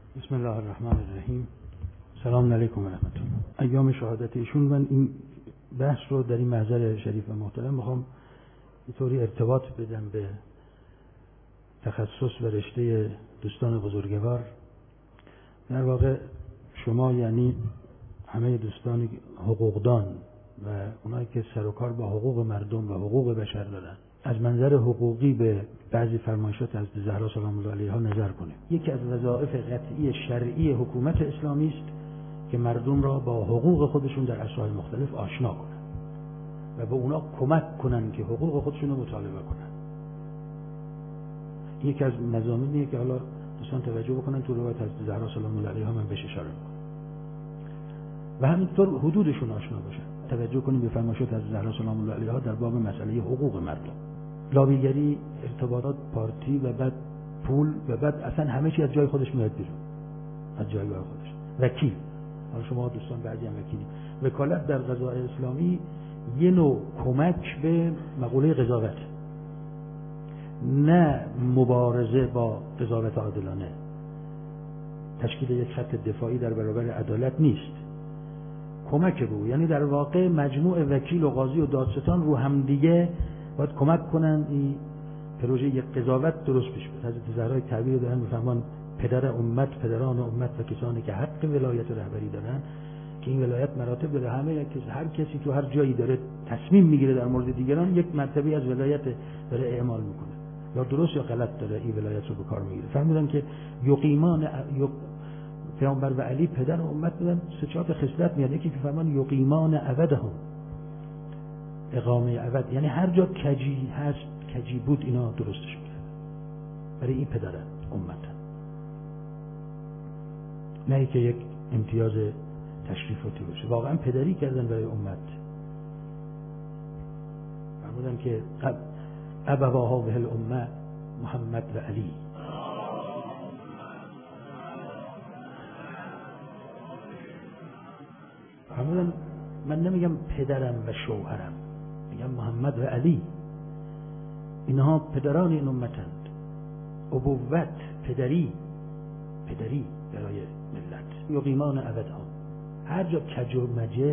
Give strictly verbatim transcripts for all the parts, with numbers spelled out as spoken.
بسم الله الرحمن الرحیم. سلام علیکم و رحمت الله. ایام شهادت ایشون، من این بحث رو در این محضر شریف و محترم میخوام اینطوری ارتباط بدم به تخصص و رشته دوستان بزرگوار. در واقع شما یعنی همه دوستان حقوقدان و اونایی که سر و کار با حقوق مردم و حقوق بشر دارن، از منظر حقوقی به بعضی فرمایشات از زهرا سلام الله علیها نظر کنیم. یکی از وظایف قطعی شرعی حکومت اسلامی است که مردم را با حقوق خودشون در عصرهای مختلف آشنا کنن و به اونا کمک کنن که حقوق خودشون رو مطالبه کنن. یکی از مضامینیه که حالا دوستان توجه بکنن تو روایت از زهرا سلام الله علیها من بهش اشاره میکنم و همینطور حدودشون آشنا باشن. توجه کنیم به فرمایشات از زهرا سلام الله علیها در باب مسئله حقوق مردم. لابیگری، ارتباطات پارتی و بعد پول و بعد اصلا همه چی از جای خودش میاد بیرون، از جایگاه خودش. وکیل، حالا شما دوستان بعضی هم وکیلی. وکالت در قضای اسلامی یه نوع کمک به مقوله قضاوت، نه مبارزه با قضاوت عادلانه. تشکیل یک خط دفاعی در برابر عدالت نیست، کمک رو، یعنی در واقع مجموع وکیل و قاضی و دادستان رو هم دیگه باید کمک کنن این پروژه یک قضاوت درست پیش بره. حضرت زهرا تعبیر دارن میفهمن پدر امت، پدران امت و کسانی که حق ولایت رهبری دارن که این ولایت مراتب داره. همه کس هر کسی تو هر جایی داره تصمیم میگیره در مورد دیگران، یک مرتبه از ولایت داره اعمال میکنه، یا درست یا غلط داره این ولایت رو به کار میگیره. فهمیدن که یقیمان یق... پیامبر و علی پدر امت بودن، سه چهار تا خصلت میاد. یکی که فرمان یقیمان ابدهم، اقامه ابد، یعنی هر جا کجی هست، کجی بود، اینا درستش میکنه برای این پدر امت، نه که یک امتیاز تشریفاتی باشه. واقعا پدری کردن برای امت. فرمودن که ابواها به الامه محمد و علی. فرمودن من نمیگم پدرم و شوهرم، میگم محمد و علی، اینها پدران این امتند. ابوت، پدری، پدری برای ملت. یقیمان ابدها، هر جا کج و مجه،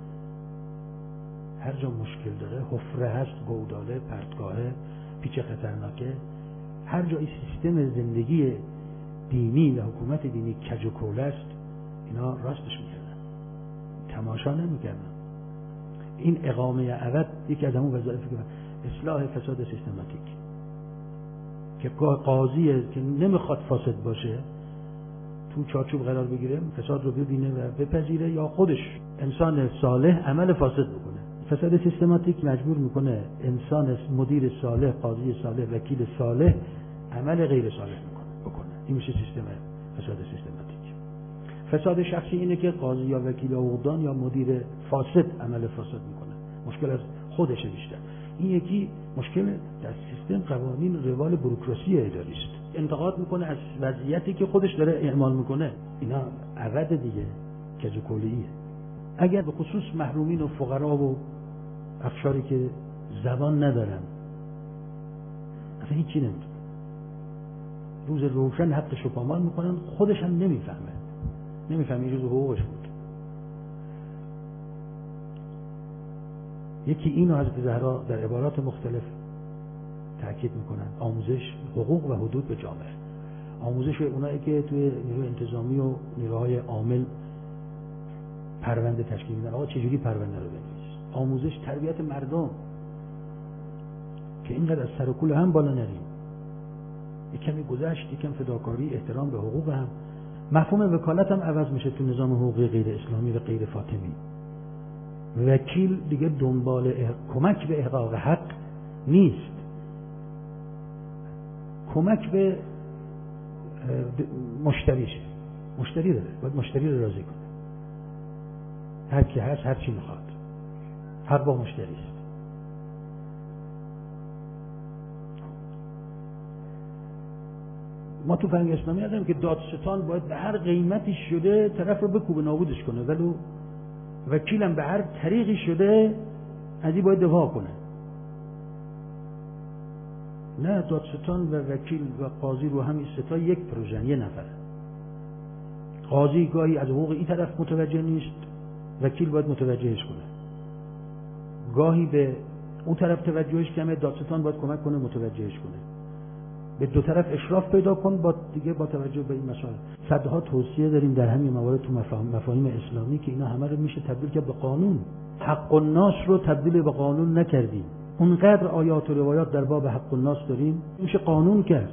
هر جا مشکل داره، حفره هست، گوداله، پرتگاهه، پیچ خطرناکه، هر جا این سیستم زندگی دینی و حکومت دینی کج و کوله است، اینا راستش میکردن، تماشا نمیکردن. این اقامه ابد یکی از همون وظایفی که اصلاح فساد سیستماتیک، که قاضی که نمیخواد فاسد باشه تو چارچوب قرار بگیره، فساد رو ببینه و بپذیره، یا خودش انسان صالح عمل فاسد بکنه. فساد سیستماتیک مجبور میکنه انسان مدیر صالح، قاضی صالح، وکیل صالح عمل غیر صالح میکنه بکنه. این میشه سیستم فساد سیستماتیک. فساد شخصی اینه که قاضی یا وکیل یا حقوقدان یا مدیر فاسد عمل فاسد میکنه، مشکل از خودشه بیشتر. این یکی مشکل در سیستم قوانین روال بوروکراسی اداری است. انتقاد میکنه از وضعیتی که خودش داره اعمال میکنه. اینا عوض دیگه کج و کولیه. اگر به خصوص محرومین و فقرا و اقشاری که زبان ندارن اصلا هیچی نمیدونن، روز روشن حقش رو پامال میکنن، خودش هم نمیفهمه نمیفهمه این روز حقوقش بود. یکی اینو حضرت زهرا در عبارات مختلف تاکید میکنن، آموزش حقوق و حدود به جامعه. آموزش به اونایی که توی نیروی انتظامی و نیروهای عامل پرونده تشکیل میدن، آقا چجوری پرونده رو بنویس. آموزش تربیت مردم که اینقدر از سر و کول هم بالا نریم، یک کمی گذشت، یک کم فداکاری، احترام به حقوق هم. مفهوم وکالت هم عوض میشه تو نظام حقوقی غیر اسلامی و غیر فاطمی. وکیل دیگه دنبال اح... کمک به احقاق حق نیست، کمک به مشتریشه. مشتری داره، باید مشتری رو راضی کنه. هر کی هست هر چی میخواد، حق با مشتری است. ما تو فرهنگ اسلامی هستیم که دادستان باید به هر قیمتی شده طرف رو بکوبه نابودش کنه، ولی وکیلم به هر طریقی شده از این باید دفاع کنه. نه، دادستان و وکیل و قاضی رو هم این ستا یک پروژه، یه نفره. قاضی گاهی از حقوق این طرف متوجه نیست، وکیل باید متوجهش کنه. گاهی به اون طرف توجهش کمه، دادستان باید کمک کنه متوجهش کنه. به دو طرف اشراف پیدا کن با دیگه با توجه به این مسائل. صدها توصیه داریم در همین موارد تو مفاهیم, مفاهیم اسلامی که اینا همه رو میشه تبدیل کرد به قانون. حق الناس رو تبدیل به قانون نکردیم. اونقدر آیات و روایات در باب حق الناس داریم میشه قانون کرد.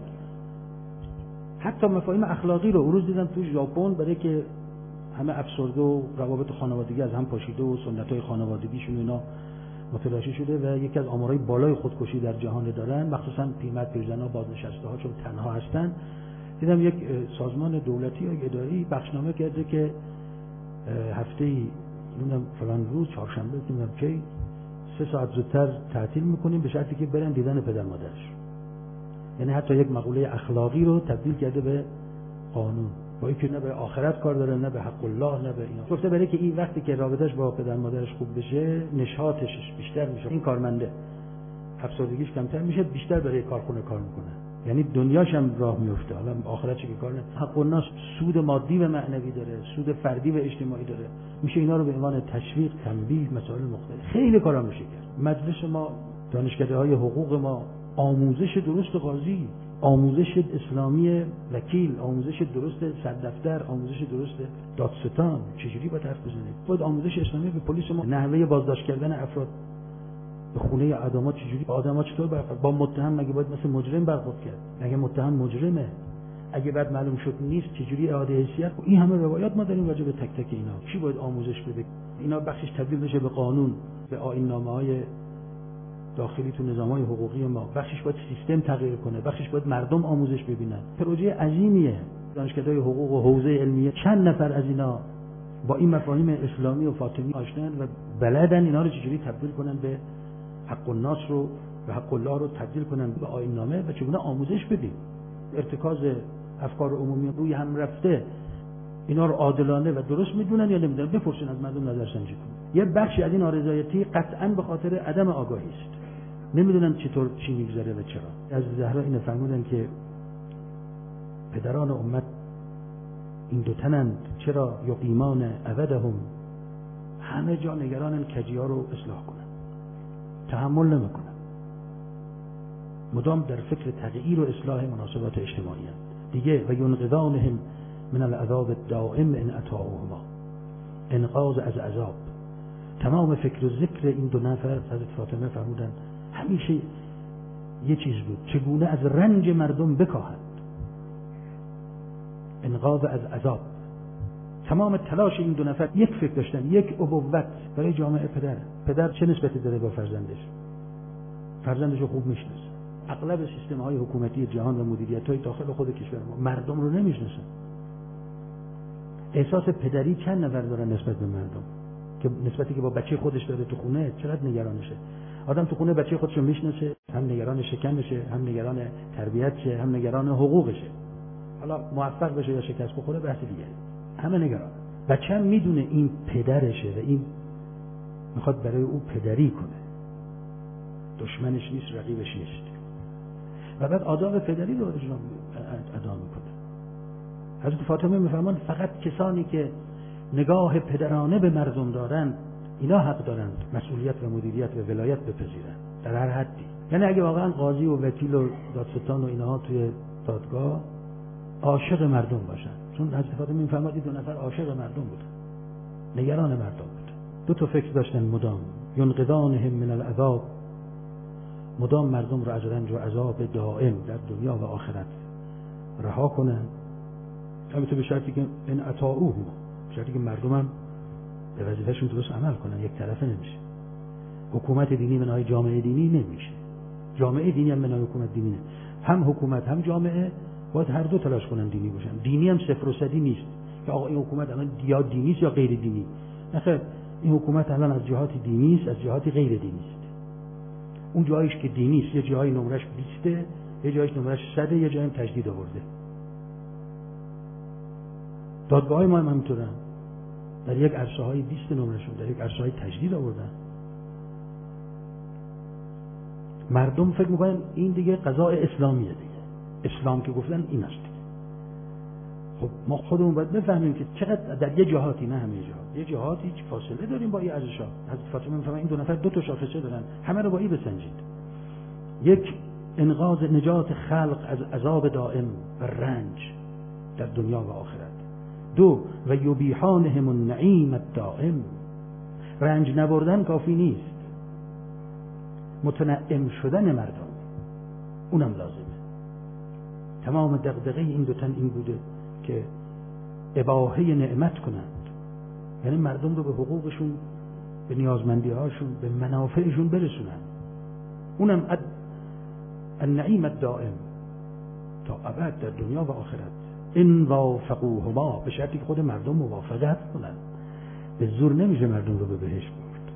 حتی مفاهیم اخلاقی رو روز دیدم تو ژاپن، برای که همه افسرده و روابط خانوادگی از هم پاشیده و سنت‌های خانوادگیشون اینا متلاشی شده و یکی از آمارهای بالای خودکشی در جهان دارن، مخصوصا پیرمرد پیرزن‌ها بازنشسته ها چون تنها هستن. دیدم یک سازمان دولتی یا اداری بخشنامه کرده که هفته‌ای نمیدونم فلان روز چهارشنبه نمیدونم کی سه ساعت زودتر تعطیل میکنیم به شرطی که برن دیدن پدر مادرش. یعنی حتی یک مقوله اخلاقی رو تبدیل کرده به قانون، با اینکه نه به آخرت کار داره نه به حق الله نه به اینا. گفته برای که این وقتی که رابطش با پدر مادرش خوب بشه نشاطش بیشتر میشه، این کارمنده افسردگیش کمتر میشه، بیشتر برای کارخونه کار میکنه، یعنی دنیاش هم راه میفته. حالا آخرتش که کار نه. حق الناس سود مادی و معنوی داره، سود فردی و اجتماعی داره. میشه اینا رو به عنوان تشویق، تنبیه، مسائل مختلف خیلی کارا میشه کرد. مجلس ما، دانشکده‌های حقوق ما، آموزش درست قاضی، آموزش اسلامی وکیل، آموزش درست سردفتر، آموزش درست دادستان، چجوری باید حرف بزنیم. باید آموزش اسلامی به پلیس ما، نحوه بازداشت کردن افراد به خونه آدم‌ها چجوری، آدم‌ها چطور برخورد با متهم، مگه باید مثل مجرم برخورد کرد؟ مگه متهم مجرمه؟ اگه بعد معلوم شد نیست چجوری اعاده حیثیت؟ این همه روایات ما داریم راجع به تک تک اینا. کی باید آموزش بده؟ اینا بخشش تبدیل بشه به قانون، به آیین‌نامه‌های داخلی تو نظام‌های حقوقی ما. بخشش باید سیستم تغییر کنه، بخشش باید مردم آموزش ببینن. پروژه عظیمیه. دانشکده‌های حقوق و حوزه علمیه چند نفر از اینا با این مفاهیم اسلامی و فاطمی آشنان و بلدن اینا رو چجوری تبدیل کنن به حق الناس رو و حق الله رو تبدیل کنن به آیین‌نامه و چگونه آموزش بدیم. ارتکاز افکار عمومی روی هم رفته، اینا رو عادلانه و درست میدونن یا نمیدونن؟ بپرسین از مردم، نظرسنجی کنن. یه بخشی از این نارضایتی قطعاً به خاطر عدم آگاهی است. نمیدونن چطور چی میگذره و چرا. از زهرا اینو فرمودن که پدران امت این دو تنند چرا یقیمان ابدهم، همه جا نگرانن کجی‌ها رو اصلاح کنن، تحمل نمیکنن، مدام در فکر تغییر و اصلاح مناسبات اجتماعی هستند دیگه. و ینقذانهم من العذاب الدائم ان اطاعوهما، انقاذ از عذاب. تمام فکر و ذکر این دو نفر، حضرت فاطمه فرمودن، همیشه یه چیز بود، چگونه از رنج مردم بکاهند، انقاذ از عذاب. تمام تلاش این دو نفر یک فکر داشتن، یک ابوت برای جامعه. پدر پدر چه نسبتی داره با فرزندش؟ فرزندش رو خوب میشناسه. اغلب سیستم های حکومتی جهان و مدیریت های داخل خود کشور ما مردم رو نمیشناسن. احساس پدری چند نفر دارن نسبت به مردم، که نسبتی که با بچه خودش داره تو خونه چقدر نگرانشه. آدم تو خونه بچه خودش رو میشناسه، هم نگران شکمشه، هم نگران تربیتشه، هم نگران حقوقشه. حالا موفق بشه یا شکست بخوره بحث دیگه، همه نگران. بچه هم میدونه این پدرشه و این میخواد برای او پدری کنه، دشمنش نیست، رقیبش نیست، و بعد آداب پدری رو اجرا ادا میکنه. حضرت فاطمه میفرمان فقط کسانی که نگاه پدرانه به مردم دارند اینا حق دارند مسئولیت و مدیریت و ولایت بپذیرند در هر حدی. یعنی اگه واقعا قاضی و وکیل و دادستان و اینها توی دادگاه عاشق مردم باشن، چون حضرت فاطمه میفرماد این دو نفر عاشق مردم بودن، نگران مردم بودن، دو تا فکر داشتن مدام، ینقذانهم من العذاب، مدام مردم رو از رنج و عذاب دائم در دنیا و آخرت رها کنن. البته به شرطی که ان اطاعوه، به شرطی که مردم هم به وظیفه‌شون درست عمل کنن، یک طرفه نمیشه. حکومت دینی منهای جامعه دینی نمیشه، جامعه دینی هم منهای حکومت دینی نه. هم حکومت هم جامعه باید هر دو تلاش کنن دینی باشن. دینی هم صفر و صدی نیست که آقا این حکومت الان یا دینی است یا غیر دینی. نه، این حکومت الان از جهات دینی است، از جهات غیر دینی است. اون جایش که دینی است یه جایی نمرش بیست، یه جایش نمرش صد، یه جایی تجدید آورده. دادگاه‌های ما هم همینطورن، در یک عرصه‌های بیست نمرشون، در یک عرصه‌های تجدید آوردن. مردم فکر می‌کنن این دیگه قضاء اسلامیه دیگه، اسلام که گفتن این است دیگه. خب ما خودمون باید بفهمیم که چقدر در یه جهاتی، نه همه جهات، یه جهاتی هیچ فاصله داریم با این ارزش‌ها. حضرت فاطمه می‌فرمایند این دو نفر دو تا شاخصه دارن، همه رو با این بسنجید. یک، انقاذ نجات خلق از عذاب دائم و رنج در دنیا و آخرت. دو، و یبیحانهم النعیم الدائم. رنج نبردن کافی نیست، متنعم شدن مردم اونم لازمه. تمام دغدغه این دو تن این بوده که اباحه نعمت کنند، یعنی مردم رو به حقوقشون، به نیازمندی هاشون، به منافعشون برسونند. اونم اد النعیم الدائم تا ابد در دنیا و آخرت. این وافقوهما، به شرطی که خود مردم موافقت کنند. به زور نمیشه مردم رو به بهشت برد،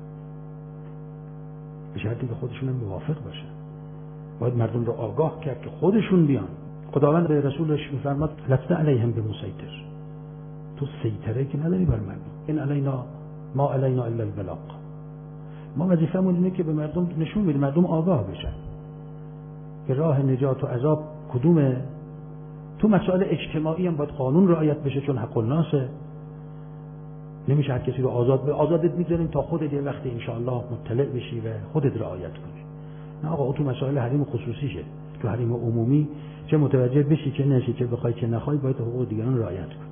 به شرطی که خودشون هم موافق باشن. باید مردم رو آگاه کرد که خودشون بیان. خداوند به رسولش میفرماد لست علیهم بمسیطر، تو سیطره که نداری بر مردم. این علینا ما علینا الا البلاغ. ما وظیفمون اینه که به مردم نشون بدیم، مردم آگاه بشن که راه نجات و عذاب کدومه. تو مسائل اجتماعی هم باید قانون رعایت بشه، چون حق الناسه. نمیشه هر کسی رو آزاد به آزادت میذاریم تا خودت یه وقتی انشاءالله مطلع بشی و خودت رعایت کنی. نه آقا، تو مسائل حریم خصوصیشه. تو حریم عمومی چه متوجه بشی چه نشی، چه بخوای چه نخوای، باید حقوق دیگران رعایت کنی.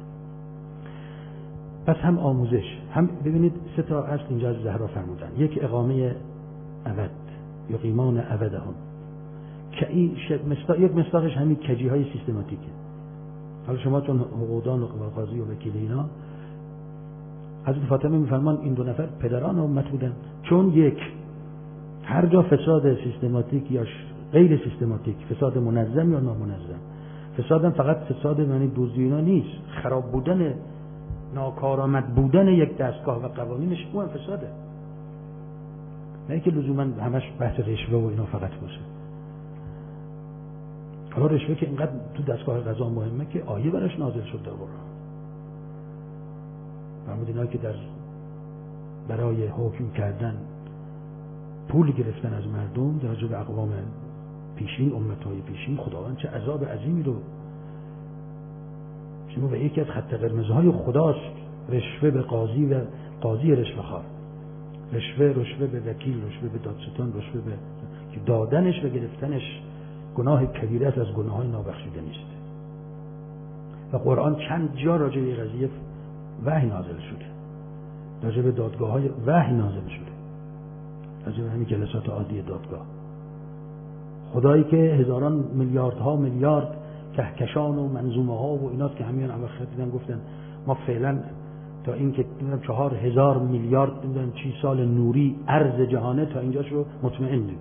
پس هم آموزش، هم ببینید سه تا اصل اینجا از زهرا فرمودن. یک، اقامه ابد، یقیمان ابدهم، که این مصداق، یک مصداقش همین کجی های سیستماتیکه. حالا شما چون حقوقدان و قاضی و وکیل اینا، حضرت فاطمه میفرمان این دو نفر پدران امت بودن، چون یک، هر جا فساد سیستماتیک یا غیر سیستماتیک، فساد منظم یا نامنظم، فسادم فقط فساد معنی دزدی اینا نیست، خراب بودن، ناکارآمد بودن یک دستگاه و قوانینش اون فساده. نه که لزوما همش بحث رشوه و اینا فقط باشه. حالا رشوه که اینقدر تو دستگاه قضا مهمه که آیه براش نازل شد در قرآن. فرمود اینا که در برای حکم کردن پول گرفتن از مردم در جلوی اقوام پیشین، امتهای پیشین، خداوند چه عذاب عظیمی رو شما به یکی از خط قرمزهای خداست. رشوه به قاضی و قاضی رشوه خواه، رشوه رشوه به وکیل، رشوه به دادستان، رشوه به که دادنش و گرفتنش گناه کبیره است، از گناههای نابخشوده نیست. و قرآن چند جا راجع به قضیه وحی نازل شده، راجع به دادگاه‌های وحی نازل شده، راجع به همین جلسات عادی دادگاه. خدایی که هزاران میلیاردها میلیارد کهکشان و منظومه ها و ایناست که همین اواخر دیدن گفتن ما فعلا تا این که نمیدونم چهار هزار میلیارد نمیدونم چی سال نوری عرض جهانه، تا اینجاش رو مطمئنیم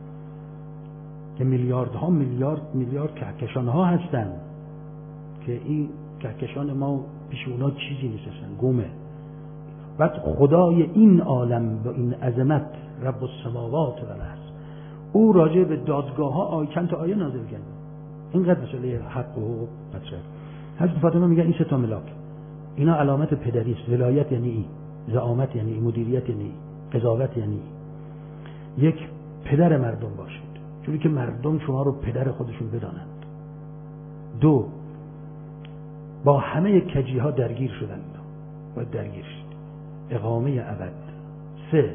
که میلیاردها میلیارد میلیارد کهکشان ها هستن که این کهکشان ما پیش اونا چیزی نیستن، گمه. بعد خدای این عالم با این عظمت، رب السماوات و الارض، او راجع به دادگاه ها آیه چند تا آیه نازل کرده. اینقدر مسئله حق و حقوق مطرح. حضرت فاطمه میگه این سه تا ملاک اینا علامت پدری است. ولایت یعنی این، زعامت یعنی این، مدیریت یعنی این، قضاوت یعنی این. یک، پدر مردم باشید، چون که مردم شما رو پدر خودشون بدانند. دو، با همه کجی ها درگیر شدن، باید درگیر شد، اقامه ابد. سه،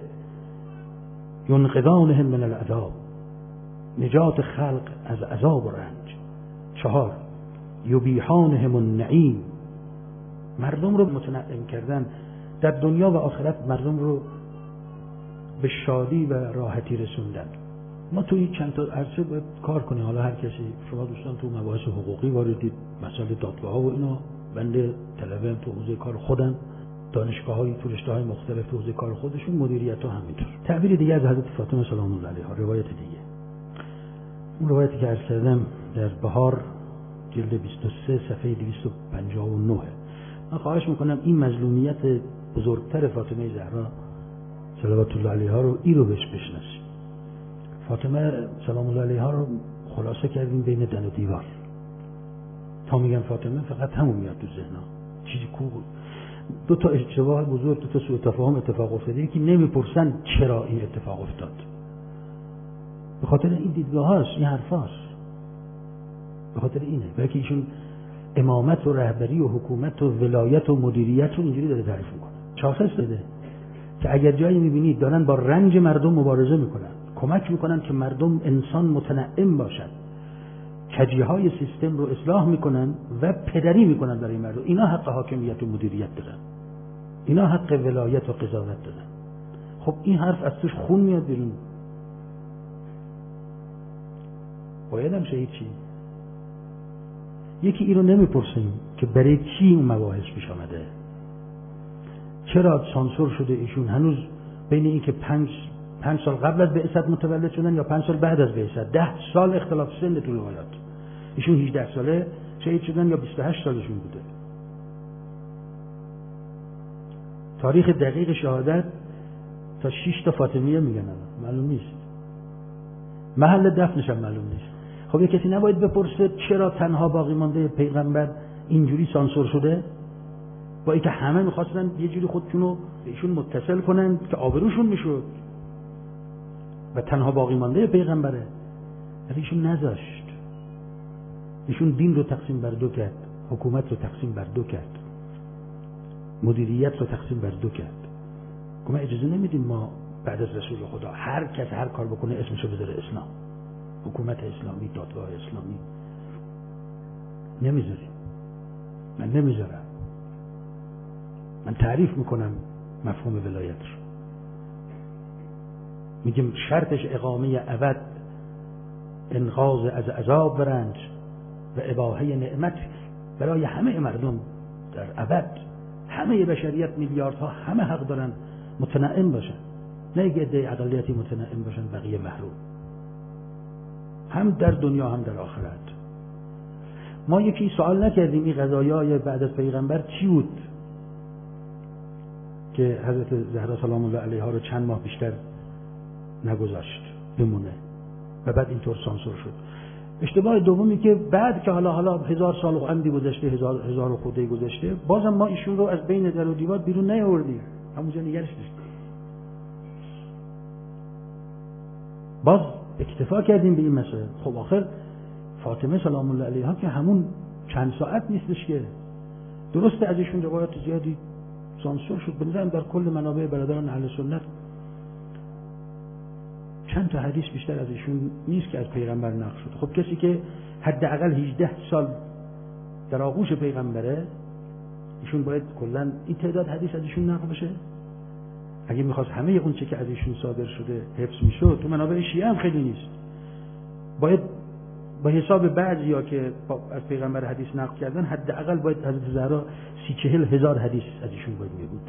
ینقذانهم من العذاب، نجات خلق از عذاب و رنج. چهار، یبیحانهم النعیم، مردم رو متنعم کردن در دنیا و آخرت، مردم رو به شادی و راحتی رسوندن. ما توی چند تا عرصه باید کار کنیم. حالا هر کسی، شما دوستان تو مباحث حقوقی واردید، مسائل دادگاه ها و اینا، بنده طلبه تو حوزه کار خودم، دانشگاه های تو رشته های مختلف تو حوزه کار خودشون، مدیریت ها همینطور. تعبیر دیگه از حضرت فاطمه سلام الله علیها، روایت دیگه، اون روایتی که عرض کردم در بهار جلد بیست و سه صفحه دویست و پنجاه و نه. من خواهش میکنم این مظلومیت بزرگتر فاطمه زهرا صلوات الله علیها رو ای رو بهش بشناسیم. فاطمه سلام الله علیها رو خلاصه کردیم بین دن و دیوار. تا میگن فاطمه فقط همون میاد تو ذهنم، چیزی کو بود. دو تا اشتباه بزرگ، دو تا سوء تفاهم اتفاق افتاده. یکی نمیپرسن چرا این اتفاق افتاد، به خاطر این دیدگاه هاست، این حرف هاست، به خاطر اینه. بلکه ایشون امامت و رهبری و حکومت و ولایت و مدیریت رو اینجوری داره تعریف میکنه. شاخص بده که اگر جایی میبینید دارن با رنج مردم مبارزه میکنن، کمک میکنن که مردم انسان متنعم باشن، کجیهای سیستم رو اصلاح میکنن و پدری میکنن برای مردم، اینا حق حاکمیت و مدیریت دارن، اینا حق ولایت و قضاوت دارن. خب این حرف از توش خون میاد بیرون. باید هم شهید چی؟ یکی این رو نمیپرسیم که برای کی اون مباحث پیش آمده، چرا سانسور شده ایشون، هنوز بین این که پنج پنج سال قبل از بعثت متولد شدن یا پنج سال بعد از بعثت، ده سال اختلاف سن تو روایات، ایشون هجده ساله شهید شدن یا بیست و هشت سالشون بوده. تاریخ دقیق شهادت تا شش تا فاطمیه میگن معلوم نیست، محل دفنش هم معلوم نیست. خب یه کسی نباید بپرسه چرا تنها باقی مانده پیغمبر اینجوری سانسور شده، با اینکه همه میخواستن یه جوری خودشونو ایشون متصل کنن که آبروشون میشد و تنها باقی مانده پیغمبره، ولی ایشون نذاشت. ایشون دین رو تقسیم بر دو کرد، حکومت رو تقسیم بر دو کرد، مدیریت رو تقسیم بر دو کرد. ما اجازه نمیدیم ما بعد از رسول خدا هر کس هر کار بکنه اسمشو بذاره اسلام، حکومت اسلامی، دادگاه اسلامی. نمیذاریم، من نمیذارم. من تعریف میکنم مفهوم ولایت رو، میگم شرطش اقامه ابد، انقاذ از عذاب و رنج و اباحه نعمت برای همه مردم در ابد. همه بشریت میلیاردها همه حق دارن متنعم باشن، نه یک عده اقلیتی متنعم باشن بقیه محروم، هم در دنیا هم در آخرت. ما یکی سوال نکردیم این قضایای بعد از پیغمبر چی بود که حضرت زهرا سلام الله علیها رو چند ماه بیشتر نگذاشت بمونه و بعد اینطور سانسور شد. اشتباه دومی که بعد که حالا حالا هزار سال و اندی گذشته، هزار هزار و خورده گذشته، بازم ما ایشون رو از بین در و دیوار بیرون نیاوردیم، همونجا نگرش داشتیم، باز اکتفا کردیم به این مسئله. خب آخر فاطمه سلام الله علیها که همون چند ساعت نیستش که، درسته از ایشون روایات زیادی سانسور شد، بنظرم در کل منابع برادران اهل سنت چند تا حدیث بیشتر از ایشون نیست که از پیغمبر نقل شد. خب کسی که حداقل هجده سال در آغوش پیغمبره، ایشون باید کلا این تعداد حدیث از ایشون نقل بشه. اگه میخواست همه اون چه که از ایشون صادر شده حفظ میشد، تو منابع شیعه هم خیلی نیست، باید با حساب بعضیا که از پیغمبر حدیث نقل کردن حداقل باید حضرت زهرا سی چهل هزار حدیث از ایشون باید میبود.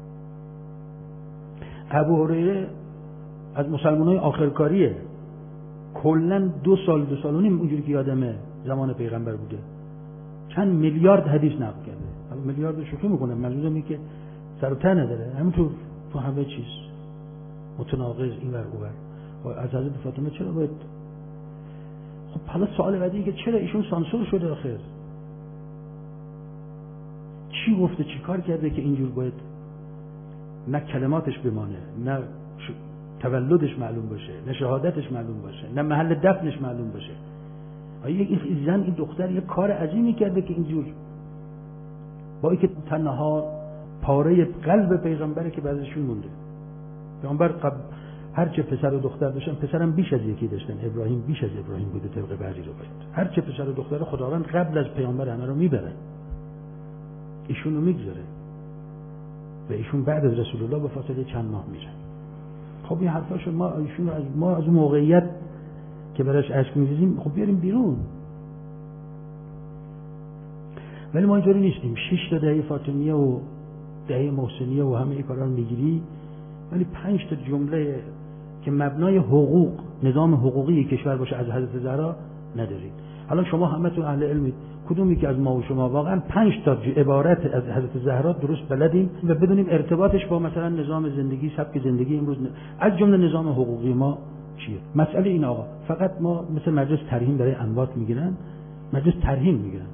ابو هریره از مسلمانای آخرکاریه، کلا دو سال دو سال و نیم اونجوری که یادمه زمان پیغمبر بوده، چند میلیارد حدیث نقل کرده. حالا میلیارد شوخی میکنم، منظورم اینه که سر و ته نداره، همینطور تو همه چیز متناقض این ور اون ور. از حضرت فاطمه چرا باید؟ خب حالا سوال بعدی که چرا ایشون سانسور شده آخر؟ چی گفته، چی کار کرده که اینجور باید نه کلماتش بمانه، نه تولدش معلوم باشه، نه شهادتش معلوم باشه، نه محل دفنش معلوم باشه؟ آیا این زن، این دختر یک کار عظیمی کرده که اینجور با اینکه تنها پاره قلب پیغمبره که بعضیشون مونده. پیغمبر قبل هر چه پسر و دختر داشتن، پسرم بیش از یکی داشتن، ابراهیم بیش از ابراهیم بوده طبق بعضی روایات. هر چه پسر و دختر خداوند قبل از پیغمبر همه رو میبره، ایشون رو میگذاره و ایشون بعد از رسول الله به فاصله چند ماه میره. خب این حرفاشو ما ایشون از ما از اون موقعیت که براش اشک میریزیم خب بیاریم بیرون. ولی ما اینطوری نیستیم. شش تا دهه فاطمیه و دهه محسنیه و همه این کارا رو میگیری، ولی پنج تا جمله که مبنای حقوق، نظام حقوقی کشور باشه از حضرت زهرا ندارید. حالا شما همتون اهل علمید، کدومی که از ما و شما واقعا پنج تا عبارت از حضرت زهرا درست بلدیم و بدونیم ارتباطش با مثلا نظام زندگی، سبک زندگی امروز از جمله نظام حقوقی ما چیه؟ مسئله این آقا، فقط ما مثل مجلس ترحیم برای اموات میگیرن، مجلس ترحیم میگیرن،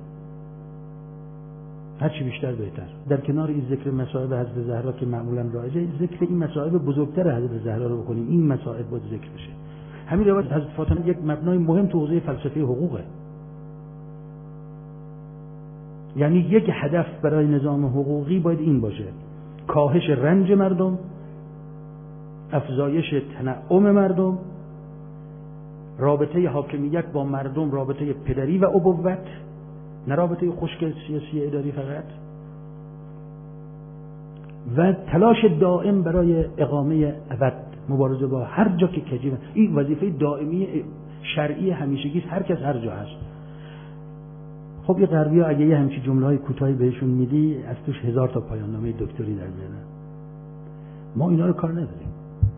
هر چی بیشتر بهتر. در کنار این ذکر مصائب حضرت زهرا که معمولا رایجه، ذکر این مصائب بزرگتر حضرت زهرا رو بکنیم. این مصائب باید ذکر بشه. همین روایت حضرت فاطمه یک مبنای مهم تو حوزه فلسفه حقوقه. یعنی یک هدف برای نظام حقوقی باید این باشه: کاهش رنج مردم، افزایش تنعم مردم، رابطه حاکمیت با مردم رابطه پدری و ابوت، نه رابطه خشک سیاسی اداری فقط، و تلاش دائم برای اقامه ابد، مبارزه با هر جا که کجی. این وظیفه دائمی شرعی همیشگی هر کس هر جا هست. خب یه غربی‌ها اگه یه همچین جمله‌های کوتاهی بهشون میدی از توش هزار تا پایان نامه دکتری در میارن. ما اینا رو کار نداریم.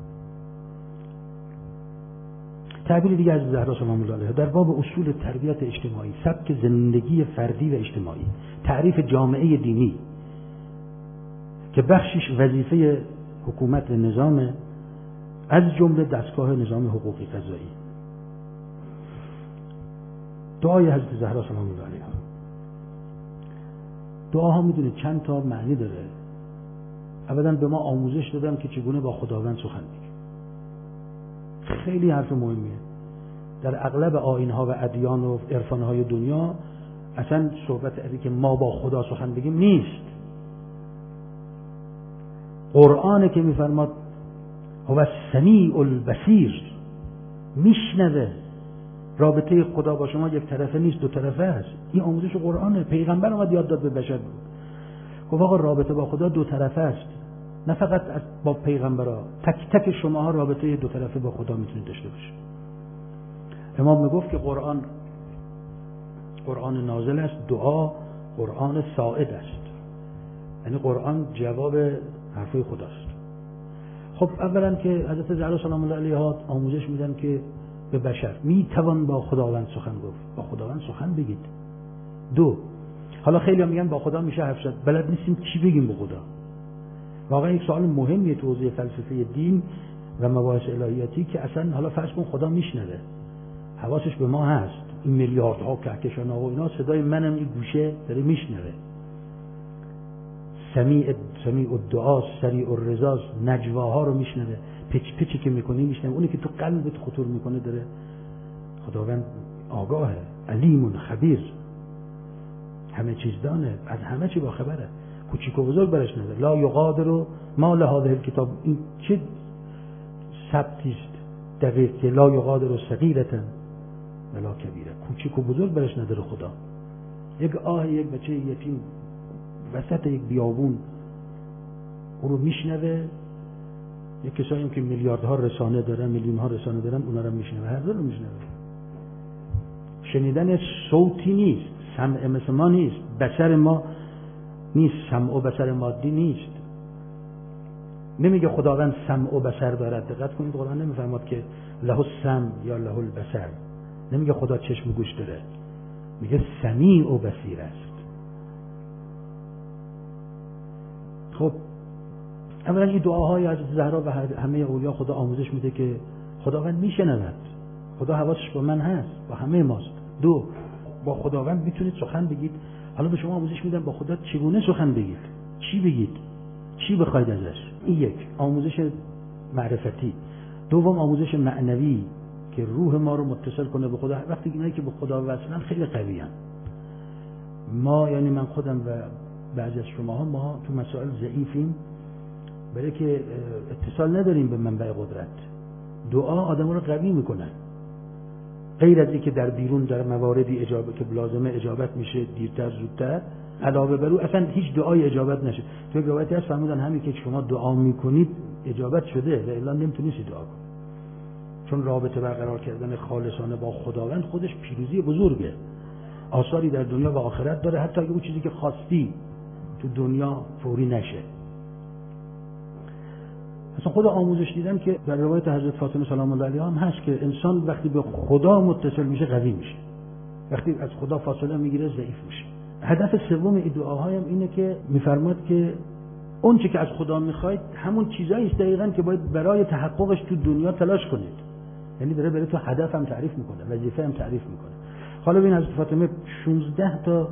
تعبیر دیگه از زهرا سلام الله علیها در باب اصول تربیت اجتماعی، سبک زندگی فردی و اجتماعی، تعریف جامعه دینی که بخشش وظیفه حکومت و نظام، از جمله دستگاه نظام حقوقی قضایی. دعای حضرت زهرا سلام الله علیها. دعاها میدونید چند تا معنی داره. اولا به ما آموزش دادن که چگونه با خداوند سخن بگیم. خیلی حرف مهمیه. در اغلب آیین‌ها و ادیان و عرفان‌های دنیا اصلا صحبت از اینکه ما با خدا سخن بگیم نیست. قرآن که میفرماد هو السمیع البصیر، میشنوه. رابطه خدا با شما یک طرفه نیست، دو طرفه است. این آموزش قرآنه. پیغمبر اومد یاد داد به بشر. گفت آقا رابطه با خدا دو طرفه است، نه فقط با پیغمبرها، تک تک شماها رابطه دو طرفه با خدا میتونید داشته باشید. امام میگفت که قرآن قرآن نازل است، دعا قرآن ساعد است. یعنی قرآن جواب حرفای خداست. خب اولا که حضرت زهرا سلام الله علیها آموزش میدن که به بشر میتوان با خداوند سخن گفت، با خداوند سخن بگید. دو، حالا خیلی هم میگن با خدا میشه حرف زد، بلد نیستیم چی بگیم به خدا. واقعا یک سوال مهمیه تو حوزه فلسفه دین و مباحث الهیاتی که اصلا حالا فرض کن خدا میشنوه، حواسش به ما هست، این میلیاردها کهکشان ها و اینا، صدای منم این گوشه داره میشنوه. سمیع سمیع الدعا، سریع الرضا، نجواها رو میشنوه، پچ پچی که میکنی میشنوه. اونی که تو قلبت خطور میکنه داره. خداوند آگاهه، علیم خبیر، همه چیز دانه، از همه چی با خبره، کوچیک و بزرگ برش نداره. لا یغادر ما لهذه الکتاب، این چه ثبتی است دقیق که لا یغادر صغیرة ولا کبیره، کوچیک و بزرگ برش نداره خدا. یک آه یک بچه یتیم وسط یک بیابون اون رو میشنوه. یک کسایی هم که میلیاردها رسانه دارن، میلیون ها رسانه دارن، اونا رو میشنوه، هر دو رو میشنوه. شنیدن صوتی نیست، سمع مثل ما نیست، بصر ما نیست، سمع و بصر مادی نیست. نمیگه خداوند سمع و بصر دارد. دقت کنید قرآن نمیفرماد که له السمع یا له البصر. نمیگه خدا چشم و گوش داره، میگه سمیع و بصیر است. خب اولا این دعاهای از زهرا و همه اولیا خدا آموزش میده که خداوند میشنود، خدا حواسش با من هست، با همه ماست. دو، با خداوند میتونید سخن بگید. حالا به شما آموزش میدم با خدا چگونه سخن بگید، چی بگید، چی بخواید ازش. این یک آموزش معرفتی. دوم آموزش معنوی که روح ما رو متصل کنه به خدا. وقتی اینایی که به خدا وصلن خیلی قویان. ما یعنی من خودم و بعضی از شماها ما تو مسائل ضعیفیم، برای که اتصال نداریم به منبع قدرت. دعا آدم رو قوی میکنه. غیر از این که در بیرون در مواردی اجابت که لازمه اجابت میشه دیرتر زودتر، علاوه بر او اصلا هیچ دعای اجابت نشه. تو روایتی هست فرمودن همین که شما دعا میکنید اجابت شده و الا نمیتونید دعا کنید. چون رابطه برقرار کردن خالصانه با خداوند خودش پیروزی بزرگه. آثاری در دنیا و آخرت داره، حتی اگه اون چیزی که خواستی تو دنیا فوری نشه. اصلا خود آموزش دیدم که در روایت حضرت فاطمه سلام الله علیها هم هست که انسان وقتی به خدا متصل میشه قوی میشه، وقتی از خدا فاصله میگیره ضعیف میشه. هدف سوم این دعاهای هم اینه که میفرماد که اون چی که از خدا میخواید همون چیزایی است دقیقاً که باید برای تحققش تو دنیا تلاش کنید. یعنی داره برای تو هدف هم تعریف میکنه، وظیفه هم تعریف میکنه. حالا ببین حضرت فاطمه شانزده تا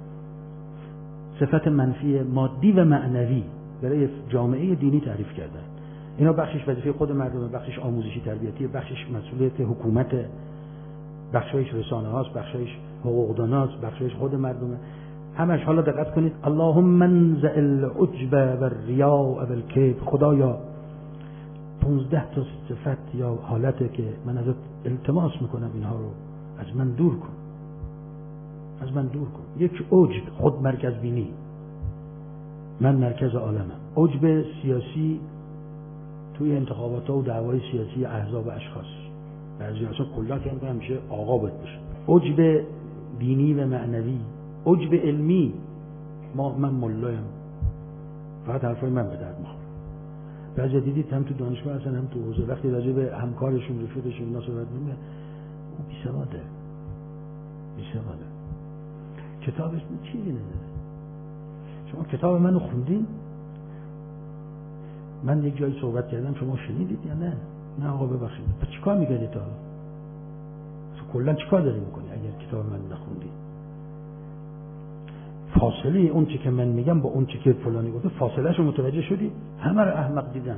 صفت منفی مادی و معنوی برای جامعه دینی تعریف کردن. اینا بخشش وظیفه خود مردم، بخشش آموزشی تربیتی، بخشش مسئولیت حکومت، بخشش رسانه هاست، بخشش حقوقدان هاست، بخشش خود مردم. همش حالا دقت کنید اللهم منزع العجب و الریاء و الکبر. خدایا پونزده تا صفت یا حالته که من ازت التماس میکنم اینها رو از من دور کن، از من دور کن. یک عجب، خود مرکز بینی، من مرکز عالمم. عجب سیاسی توی انتخابات ها و دعوای سیاسی احزاب و اشخاص، بعضی اصلا کلا که هم همیشه آقا باید بشه. عجب دینی و معنوی، عجب علمی، ما من مولایم فقط حرفای من به درد میخوره. بعضی دیدید هم تو دانشگاه هستن هم تو حوزه، وقتی راجع به همکارشون رفیقشون اینا صحبت میکنن اون بی سواده بی سواده کتابش چیزی نداره. شما کتاب منو خوندین؟ من یک جایی صحبت کردم شما شنیدید یا نه؟ نه آقا ببخشید. پس چیکار می‌کردید تا حالا؟ کلا چیکار داری می‌کنی اگر کتاب من نخوندی؟ فاصله اون چی که من میگم با اون چی که فلانی گفته فاصله‌شو متوجه شدی؟ همه رو احمق دیدن.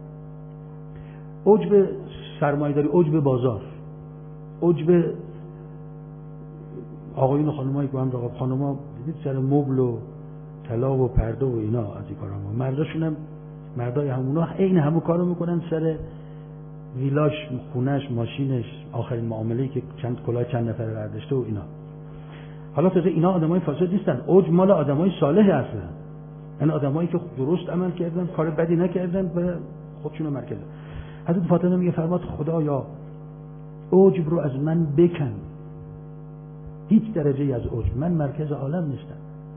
عجب سرمایه‌داری، عجب بازار، عجب آقایون و خانمایی که هم رقاب خانم‌ها دیدید سر مبل و طلا و پرده و اینا از این کارا. مرداشون هم مردای همونا عین همون کارو میکنن، سر ویلاش، خونش، ماشینش، آخرین معامله‌ای که چند کلاه چند نفره برداشته و اینا. حالا تازه اینا آدمای فاسد نیستن، عجب مال آدمای صالح هستن. این آدمایی که درست عمل کردن، کار بدی نکردن و خودشونو مرکز. حضرت فاطمه میگه فرماد خدایا عجب رو از من بکن. هیچ درجه‌ای از عجب، من مرکز عالم نیستم.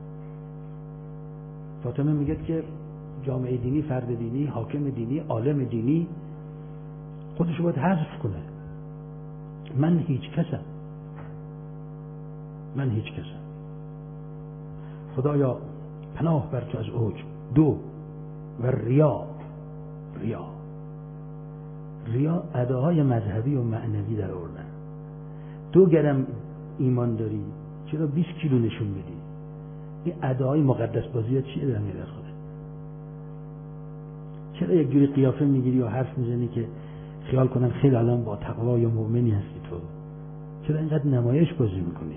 فاطمه میگه که جامعه دینی، فرد دینی، حاکم دینی، عالم دینی خودش رو باید حذف کنه. من هیچ کسم، من هیچ کسم. خدایا پناه بر تو از عجب. دو و ریا. ریا ریا اداهای مذهبی و معنوی در آوردن. دو گرم ایمان داری چرا بیست کیلو نشون میدی؟ این اداهای مقدس بازی ها چیه در میاد از خودت؟ چرا یک جوری قیافه میگیری و حرف میزنی که خیال کنن خیلی الان با تقوا یا مؤمنی هستی تو؟ چرا اینقدر نمایش بازی میکنی؟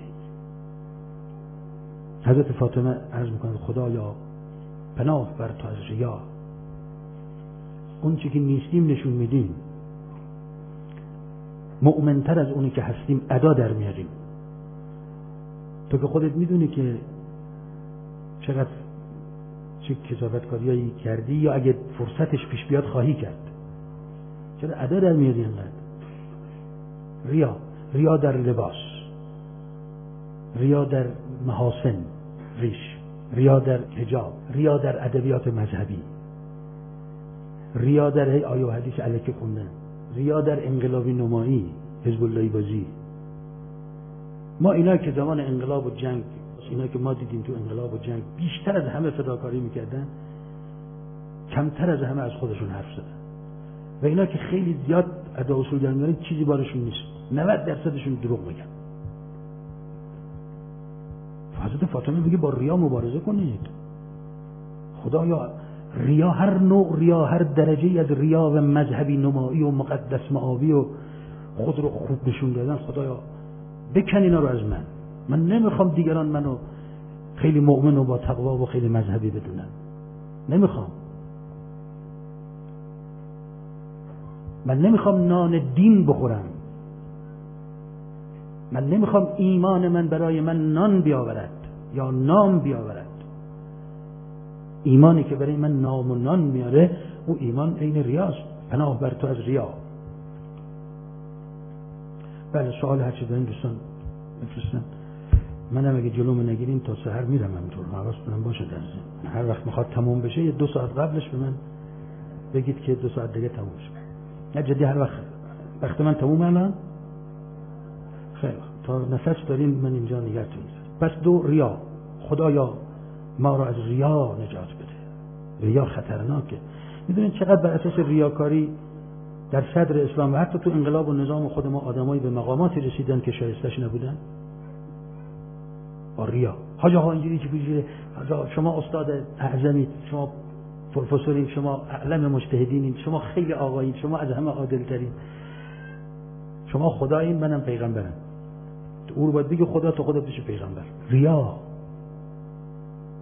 حضرت فاطمه عرض میکنه خدایا پناه بر تو از ریا. اون چی که نیستیم نشون میدیم، مؤمنتر از اونی که هستیم ادا در میاریم. تو که خودت میدونی که چقدر چه کثافتکاریایی کردی یا اگه فرصتش پیش بیاد خواهی کرد. چرا ادا در میاری اینقدر؟ ریا ریا در لباس، ریا در محاسن ریش، ریا در حجاب، ریا در ادبیات مذهبی، ریا در آیه و حدیث الکی خوندن، ریا در انقلابی نمایی، حزب اللهی بازی. ما اینا که زمان انقلاب و جنگ، اینا که ما دیدیم تو انقلاب و جنگ بیشتر از همه فداکاری میکردن، کمتر از همه از خودشون حرف زدن. و اینا که خیلی زیاد ادا اصول در میارن چیزی بارشون نیست، نود درصدشون دروغ میگن. حضرت فاطمه میگه با ریا مبارزه کنید. خدایا ریا، هر نوع ریا، هر درجه از ریا و مذهبی نمایی و مقدس معابی و خود رو خوب نشون دادن، خدایا بکن اینا رو از من. من نمیخوام دیگران منو خیلی مؤمن و با تقوا و خیلی مذهبی بدونن. نمیخوام. من نمیخوام نان دین بخورم. من نمیخوام ایمان من برای من نان بیاورد یا نام بیاورد. ایمانی که برای من نام و نان میاره او ایمان عین ریاست. پناه بر تو از ریا. بله سوال هرچی دارین دوستان بفرستن. منم اگه جلومو نگیرین تا سحر میرم همینطور. حواستون باشه درس. هر وقت میخواد تموم بشه یه دو ساعت قبلش به من بگید که دو ساعت دیگه تموم شه. نه جدی هر وقت وقت من تموم الان. خیلی تا نفس دارین من اینجا نگهتون میذارم. پس دو ریا. خدایا ما را از ریا نجات بده. ریا خطرناکه. میدونین چقدر بر اساس ریاکاری در صدر اسلام و حتی تو انقلاب و نظام خود ما آدمایی به مقاماتی رسیدن که شایستش نبودن با ریا. حاج آقا اینجوری که بگیره شما استاد اعظمید، شما پروفسورید، شما اعلم مجتهدینید، شما خیلی آقایید، شما از همه عادل‌ترین، شما خدایین منم پیغمبرم. او رو باید بگی خدا تا خدا بشه پیغمبر. ریا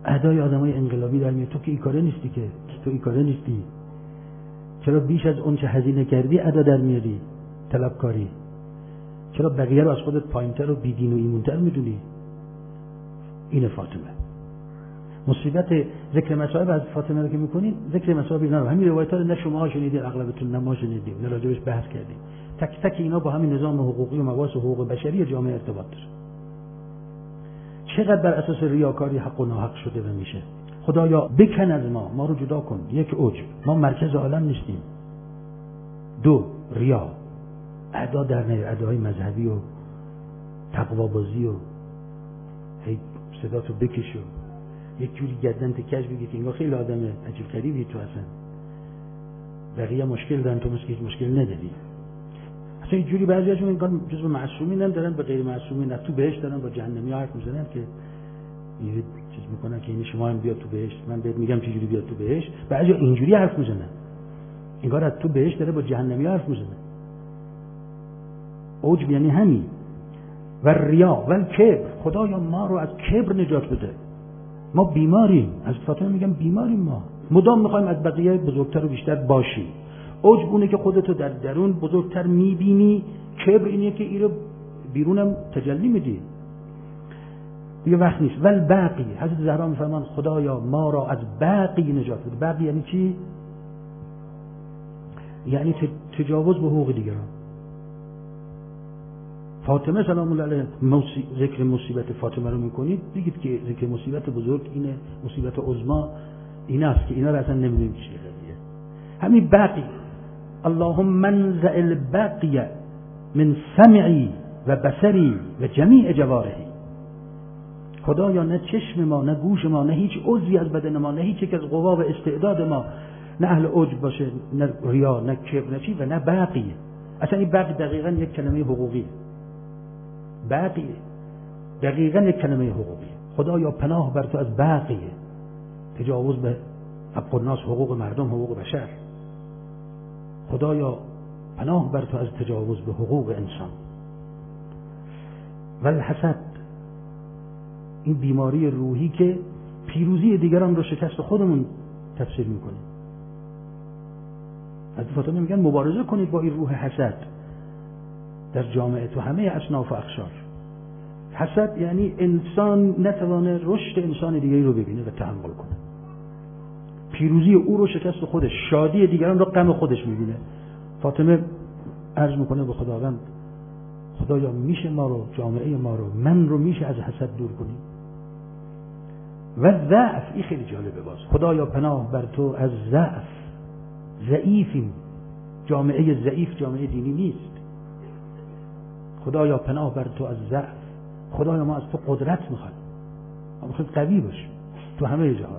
ادای آدمای انقلابی در میاد. تو که این کاره نیستی، که تو این کاره نیستی، چرا بیش از اون چه هزینه کردی ادا در میاری؟ طلبکاری. چرا بقیه رو از خودت پایینتر و بیدین و ایمونتر میدونی؟ این فاطمه. مصیبت ذکر مصائب از فاطمه رو که میکنین، ذکر مصائب اینا رو همین روایت‌ها رو نه شما شنیدید، اغلبتون نه ما شنیدیم، نه راجبش بحث کردیم. تک تک اینا با همین نظام حقوقی و مباحث حقوق بشری جامعه ارتباط داره. چقدر بر اساس ریاکاری حق و ناحق شده و میشه. خدایا بکن از ما، ما رو جدا کن. یک، عجب، ما مرکز عالم نیستیم. دو، ریا، ادا در نیار، اداهای مذهبی و تقوابازی و هی صداتو بکش و یک جوری گردن تکش بگی که انگار خیلی آدم عجیب غریبی تو، اصلا بقیه مشکل دارن تو مسکیت مشکل نداری. اصلا این جوری بعضیاشون انگار جزو معصومین هم دارن به غیر معصومین، نه تو بهشت دارن با جهنمی حرف میزنن که یه چیز میکنن که این شما هم بیاد تو بهشت، من بهت میگم چه جوری بیاد تو بهشت. بعضیا اینجوری حرف میزنن انگار از تو بهشت داره با جهنمی حرف میزنه. عجب یعنی همین. و ریا و کبر، خدایا ما رو از کبر نجات بده. ما بیماریم، از فاطمه میگم بیماریم، ما مدام میخوایم از بقیه بزرگتر و بیشتر باشیم. عجب اونه که خودتو در درون بزرگتر میبینی، کبر اینه که اینو بیرونم تجلی میدی. یه وقت نیست. ول باقی، حضرت زهرا میفرمان خدایا ما را از باقی نجات بده. باقی یعنی چی؟ یعنی تجاوز به حقوق دیگران. فاطمه سلام الله علیها موسی... ذکر مصیبت فاطمه رو میکنید، بگید که ذکر مصیبت بزرگ اینه، مصیبت عظما این است که اینا رو اصلا نمیدونیم چیه. همین باقی، اللهم منزع الباقی من سمعی و بصری و جمیع جوارحی. خدایا نه چشم ما، نه گوش ما، نه هیچ عضوی از بدن ما، نه هیچ یک از قوا و استعداد ما نه اهل عجب باشه، نه ریا، نه کبر، نه چی، و نه باقی. اصلا این باقی دقیقاً یک کلمه حقوقی، باقی دقیقاً یک کلمه حقوقی. خدایا پناه بر تو از باقی، تجاوز به حق الناس، حقوق مردم، حقوق بشر. خدایا پناه بر تو از تجاوز به حقوق انسان. و الحسد، این بیماری روحی که پیروزی دیگران رو شکست خودمون تفسیر میکنه. حضرت فاطمه میگن مبارزه کنید با این روح حسد در جامعه تو همه اصناف و اقشار. حسد یعنی انسان نتوانه رشد انسان دیگری رو ببینه و تحمل کنه. پیروزی او رو شکست خودش، شادی دیگران رو غم خودش میبینه. فاطمه عرض میکنه به خداوند خدایا میشه ما رو، جامعه ما رو، من رو میشه از حسد دور کنی. و ضعف، این خیلی جالبه باز. خدایا پناه بر تو از ضعف. ضعیفیم، جامعه ضعیف جامعه دینی نیست. خدایا پناه بر تو از ضعف. خدایا ما از تو قدرت میخوایم، ما میخوایم قوی باشیم تو همه جهات.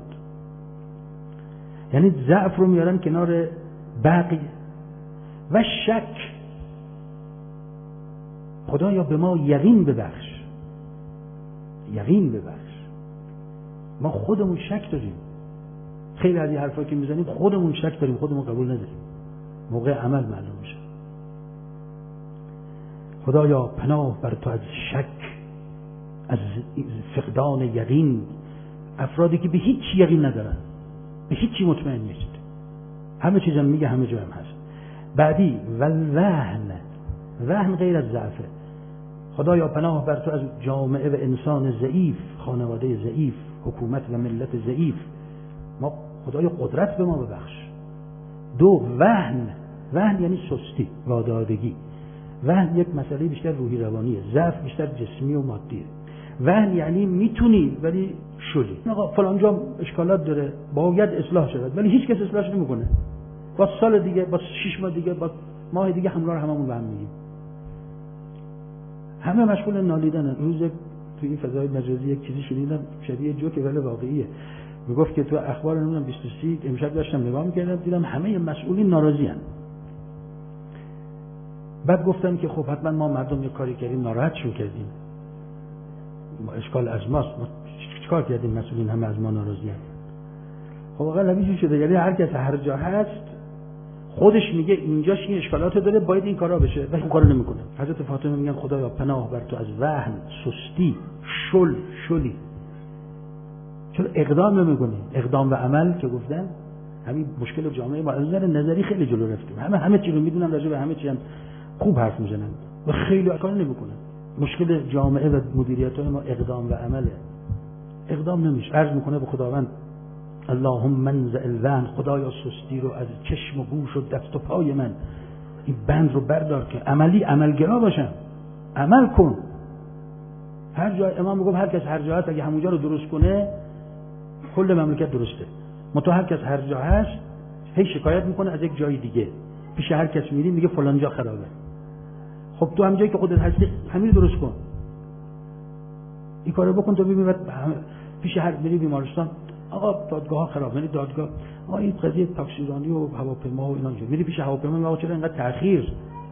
یعنی ضعف رو میارن کنار باقی. و شک، خدایا به ما یقین ببخش، یقین ببخش. ما خودمون شک داریم، خیلی از این حرفا که میزنیم خودمون شک داریم، خودمون قبول نداریم، موقع عمل معلوم میشه. خدایا پناه بر تو از شک، از فقدان یقین. افرادی که به هیچ یقین ندارن، به هیچی مطمئن نیست، همه چیزم میگه، همه جا هم هست. بعدی والوهن، وهن غیر از ضعفه. خدایا پناه بر تو از جامعه و انسان ضعیف، خانواده ضعیف، حکومت و ملت ضعیف. ما خدایا قدرت به ما ببخش. دو، وهن، وهن یعنی سستی، وادادگی. وهن یک مسئله بیشتر روحی روانیه، ضعف بیشتر جسمی و مادیه. وهن یعنی میتونی ولی شلی، آقا فلان جا اشکالات داره باید اصلاح شود، ولی هیچ کس اصلاحش نمیکنه. با سال دیگه، با شش ماه دیگه، با ماه دیگه همراه هممون به هم میگیم. همه مشغول نالیدن. روز توی این فضای مجازی یک چیزی شنیدم شبیه جوک ولی واقعیه. میگفت که تو اخبار نمیدونم بیست و سه امشب داشتم نگاه میکردم، دیدم همه مسئولین ناراضی ان. بعد گفتم که خب حتما ما مردم یه کاری کردیم ناراحتشون کردیم، ما اشکال از ماست، ما چیکار کردیم مسئولین همه از ما ناراضی ان؟ خب واقعا نمیشه شده. یعنی هر کس هر جا هست خودش میگه اینجاش این اشکالات داره باید این کارا بشه و این کارو نمیکنه. حضرت فاطمه میگن خدایا پناه بر تو از وهن، سستی، شل، شلی. چرا اقدام نمی‌کنی؟ اقدام و عمل که گفتن همین مشکل جامعه ما از نظر نظری خیلی جلو رفتیم. همه همه چی رو میدونن، راجع به همه چی هم خوب حرف میزنن و خیلی کار نمیکنن. مشکل جامعه و مدیریت‌های ما اقدام و عمله. اقدام نمیشه. عرض میکنه به خداوند اللهم منزع الوهن، خدایا سستی رو از چشم و گوش و دست و پای من، این بند رو بردار که عملی عملگرا باشم، عمل کن. هر جای امام میگفت هر کس هر جا هست اگه همونجا رو درست کنه کل مملکت درسته. منتها هر کس هر جا هست هی شکایت میکنه از یک جای دیگه. پیش هر کس میری میگه فلان جا خرابه. خب تو هم جایی که خودت هستی همین درست کن. این کارو بکن تو ببین پیش هر میری بیمارستان آقا دادگاه ها خراب، یعنی دادگاه آقا این قضیه تاکسیرانی و هواپیما و اینا اینجوری. میری پیش هواپیما آقا چرا اینقدر تأخیر؟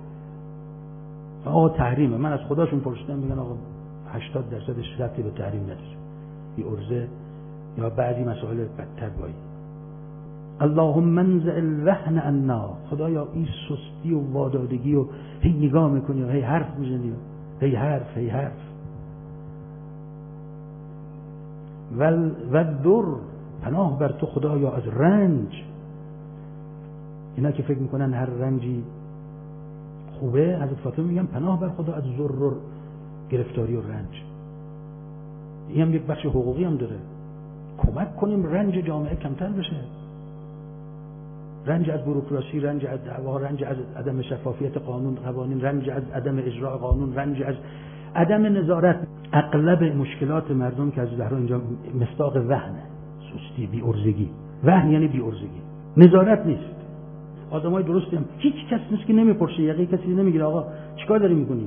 آقا تحریمه. من از خداشون پرسیدم میگن آقا هشتاد درصدش ربطی به تحریم نداره. این ارزه یا بعضی مسائل بدتر بایی. اللهم منزع الوهن عنا، خدایا این سستی و وادادگی و هی نگاه میکنی و هی حرف میزنی و هی حرف هی حرف. ول ودر، پناه بر تو خدایا از رنج. اینا که فکر میکنن هر رنجی خوبه، حضرت فاطمه میگن پناه بر خدا از ضرر، گرفتاری و رنج. این هم یک بخش حقوقی هم داره. کمک کنیم رنج جامعه کمتر بشه. رنج از بوروکراسی، رنج از دعوا، رنج از عدم شفافیت قانون قوانین، رنج از عدم اجرای قانون، رنج از عدم نظارت. اغلب مشکلات مردم که از زهرا اینجا مصداق وهنه، سستی، بی‌عرضگی. وهن یعنی بی‌عرضگی، نظارت نیست. آدمای درستی هم هیچ کس نیست که نمیپرسه، یقه کسی نمیگیره آقا چیکار داری میکنی؟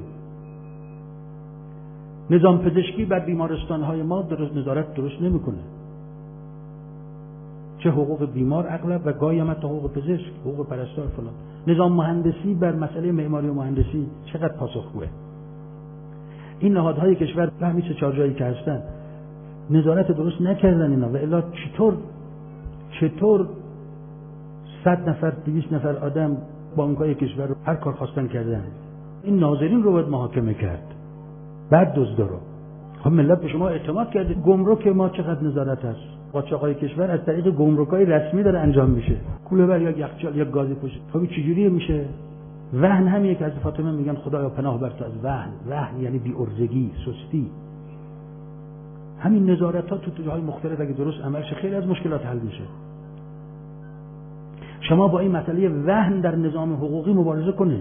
نظام پزشکی بر بیمارستان‌های ما درست نظارت درست نمیکنه. چه حقوق بیمار اغلب و گاهی هم حتی حقوق پزشک، حقوق پرستار فلان. نظام مهندسی بر مسئله معماری و مهندسی چقدر پاسخگوه. این نهادهای کشور به همین سه چهار جایی که هستن نظارت درست نکردن اینا، و الا چطور چطور صد نفر دویست نفر آدم بانک‌های کشور رو هر کار خواستن کردن. این ناظرین رو باید محاکمه کرد، بعد دزدا رو. خب ملت به شما اعتماد کرده. گمرک ما چقدر نظارت هست؟ قاچاقای کشور از طریق گمرکای رسمی داره انجام میشه. کوله بر یا یخچال یا گازی پشت. خب چجوری میشه؟ وهن همین که از فاطمه میگن خدایا پناه بر تو از وهن. وهن یعنی بی‌عرضگی، سستی. همین نظارت‌ها تو جاهای مختلف اگه درست عمل شه خیلی از مشکلات حل میشه. شما با این مسئله وهن در نظام حقوقی مبارزه کنید.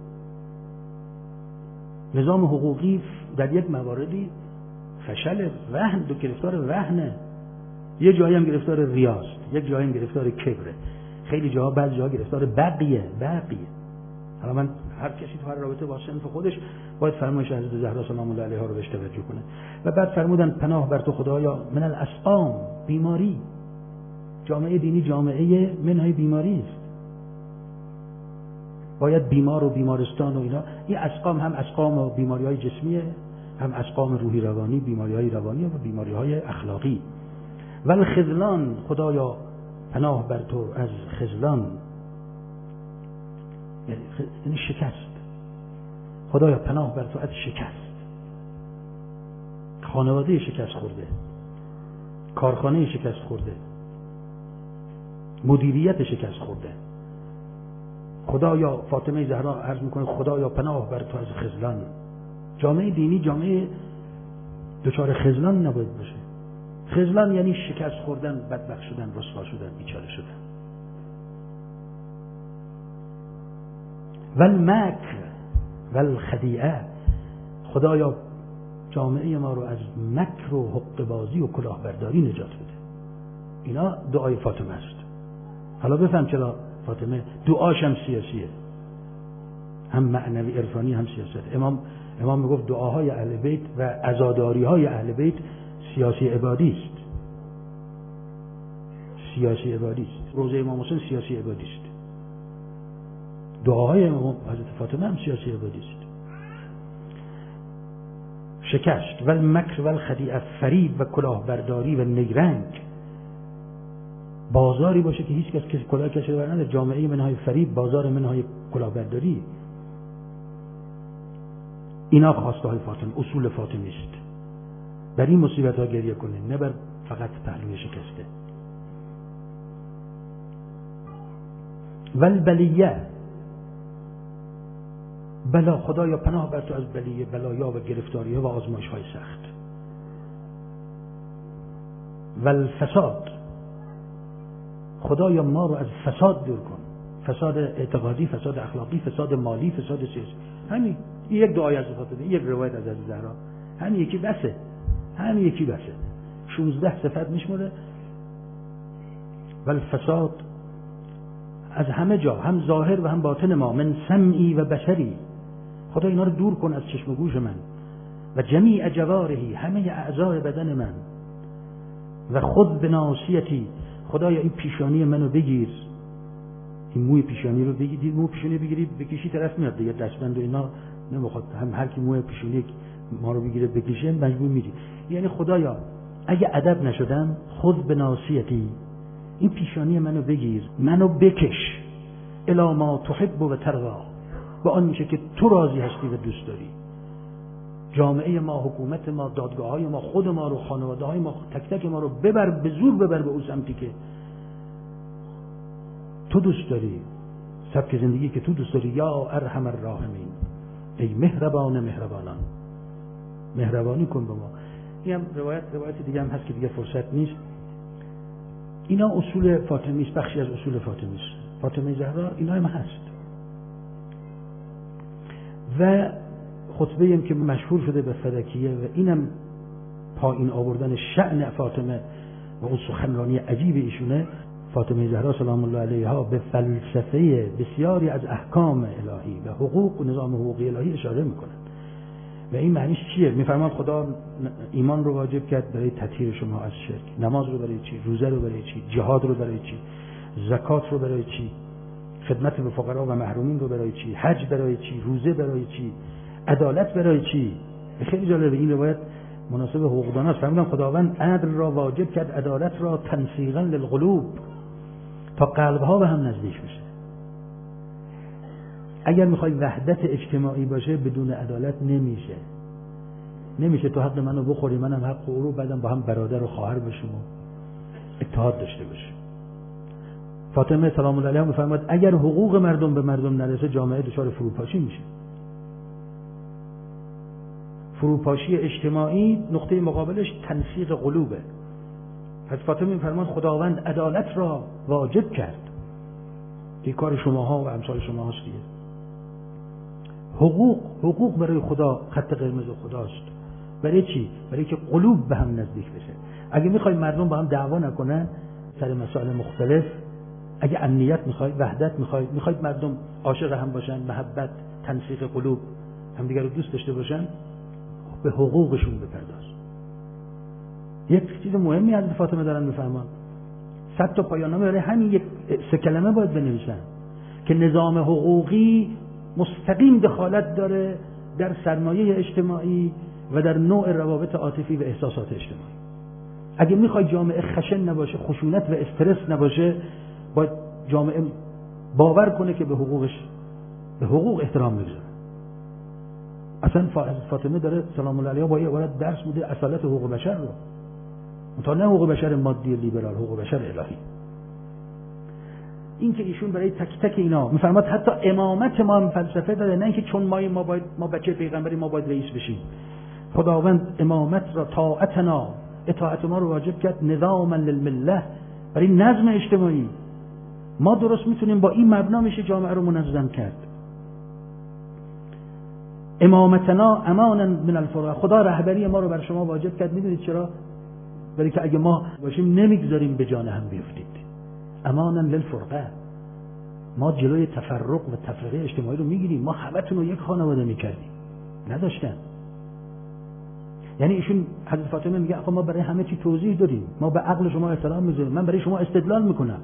نظام حقوقی در یک مواردی فشل، وهن دو گرفتار وهنه. یه جایی هم گرفتار ریاست، یک جایی هم گرفتار کبره، خیلی جاها بعضی جاها گرفتار بقیه بقیه. حالا من هر کسی تو هر رابطه با صنف خودش باید فرمایش حضرت زهرا سلام الله علیها رو بهش توجه کنه. و بعد فرمودن پناه بر تو خدایا من الاسقام، بیماری. جامعه دینی جامعه منهای بیماری است. باید بیمار و بیمارستان و اینا، این اسقام هم اسقام و بیماری‌های جسمیه، هم اسقام روحی روانی، بیماری‌های روانی و بیماری‌های اخلاقی. ول خذلان، خدایا پناه بر تو از خذلان، یعنی شکست. خدایا پناه بر تو از شکست. خانواده شکست خورده، کارخانه شکست خورده، مدیریت شکست خورده. خدایا، فاطمه زهرا عرض میکنه خدایا پناه بر تو از خذلان. جامعه دینی جامعه دچار خذلان نباید باشه. خذلان یعنی شکست خوردن، بدبخت شدن، رسوا شدن، بیچاره شدن. والمکر والخدیعه، خدایا جامعه ما رو از مکر و حقه‌بازی و کلاهبرداری نجات بده. اینا دعای فاطمه است. حالا بفهم چرا فاطمه دعاش هم سیاسیه، هم معنوی عرفانی هم سیاست. امام امام میگفت دعاهای اهل بیت و عزاداری‌های اهل بیت سیاسی عبادی است. سیاسی عبادی است. روزه امام حسین سیاسی عبادی است. دعاهای امام حضرت فاطمه هم سیاسی عبادی است. شکست و مکر و خدیعه، فریب و کلاهبرداری و نیرنگ. بازاری باشه که هیچ کس کسی کلاه کشیده بر نداره. جامعه منهای فریب، بازار منهای کلاهبرداری. اینا خواسته های فاطمه، اصول فاطمی است. بر این مصیبت ها گریه کنید، نه بر فقط پهلوی شکسته. والبلیه، بلا، خدایا پناه بر تو از بلیه، بلایا و گرفتاری‌ها و آزمایش‌های سخت. والفساد، خدایا ما رو از فساد دور کن، فساد اعتقادی، فساد اخلاقی، فساد مالی، فساد سیاسی. همین یک دعای از فاطمه، یک روایت از حضرت زهرا، همین یکی بسه، همین یکی بسه. شانزده صفت میشمره. والفساد، از همه جا، هم ظاهر و هم باطن ما، من سمعی و بصری، خدا اینا رو دور کن از چشم و گوش من، و جمیع جوارحی، همه اعضای بدن من، و خود به ناصیتی، خدایا این پیشانی منو بگیر، این موی پیشانی رو بگیر، موی پیشانی بگیری بکشی طرف میاد دیگه، دستبند و اینا نمیخواد، هم هر کی موی پیشانی ما رو بگیره بکشه مجبور میری. یعنی خدایا اگه ادب نشدم، خود به ناصیتی، این پیشانی منو بگیر، منو بکش، الی ما تحب و ترضی، به آن میشه که تو راضی هستی و دوست داری. جامعه ما، حکومت ما، دادگاه های ما، خود ما رو، خانواده های ما، تک تک ما رو ببر، به زور ببر به اون سمتی که تو دوست داری، سبک زندگی که تو دوست داری. یا ارحم الراحمین، ای مهربان مهربانان، مهربانی کن به ما. این هم روایت روایت دیگه هم هست که دیگه فرصت نیست. اینا اصول فاطمی است، بخشی از اصول فاطمی است. فاطمه زهرا اینا هم هست. و خطبه ایم که مشهور شده به فدکیه و اینم پایین آوردن شأن فاطمه و اون سخنرانی عجیب ایشونه. فاطمه زهرا سلام الله علیها به فلسفه بسیاری از احکام الهی و حقوق و نظام حقوقی الهی اشاره میکنن. و این معنیش چیه؟ میفرمان خدا ایمان رو واجب کرد برای تطهیر شما از شرک، نماز رو برای چی، روزه رو برای چی، جهاد رو برای چی، زکات رو برای چی، خدمت به فقرا و محرومین رو برای چی، حج برای چی، روزه برای چی، عدالت برای چی. خیلی جالبه این روایت مناسب حقوقدان است. فهمیدم خداوند عدل را واجب کرد، عدالت را تنسیقا للقلوب، تا قلبها به هم نزدیک بشه. اگر میخوای وحدت اجتماعی باشه بدون عدالت نمیشه. نمیشه تو حق منو بخوری منم حق او رو، بعدم با هم برادر و خواهر بشیم و اتحاد داشته باشیم. فاطمه سلام الله علیها میفرماد اگر حقوق مردم به مردم نرسه جامعه دچار فروپاشی میشه. فروپاشی اجتماعی نقطه مقابلش تنسیق قلوبه. پس فاطمه میفرماد خداوند عدالت را واجب کرد. این کار شماها و امثال شما هست دیگه. حقوق حقوق برای خدا خط قرمز خداست. برای چی؟ برای که قلوب به هم نزدیک بشه. اگه میخوای مردم با هم دعوا نکنن سر مسائل مختلف، اگه امنیت میخوای، وحدت میخوای، میخوای مردم عاشق هم باشن، محبت، تنسیق قلوب، همدیگه رو دوست داشته باشن، به حقوقشون بپرداز. یک چیز مهمی از فاطمه دارن میفرمان، صد تا پایان‌نامه برای همین یک سه کلمه باید بنویسن که نظام حقوقی مستقیم دخالت داره در سرمایه اجتماعی و در نوع روابط عاطفی و احساسات اجتماعی. اگه میخوای جامعه خشن نباشه، خشونت و استرس نباشه، باید جامعه باور کنه که به حقوقش به حقوق احترام بگذاره. اصلا فاطمه داره سلام الله علیها با یه عبارت درس بوده اصالت حقوق بشر رو، تا نه حقوق بشر مادی لیبرال، حقوق بشر الهی. این که ایشون برای تک تک اینا میفرماد حتی امامت ما هم فلسفه داره، نه اینکه چون ما ما باید ما بچه پیغمبری ما باید رئیس بشیم. خداوند امامت را طاعتنا، اطاعت ما رو واجب کرد نظاما للمله، برای نظم اجتماعی. ما درست میتونیم با این مبنا میشه جامعه رو منظم کرد. امامتنا امانا من الفرقه، خدا رهبری ما رو بر شما واجب کرد. میدونید چرا؟ برای که اگه ما باشیم نمیگذاریم به جان هم بیفتید. امانا للفرقه، ما جلوی تفرق و تفرقه اجتماعی رو میگیریم. ما همتون رو یک خانواده میکردیم، نداشتن. یعنی ایشون حضرت فاطمه میگه آقا ما برای همه چی توضیح دادیم، ما به عقل شما احترام میذاریم، من برای شما استدلال میکنم،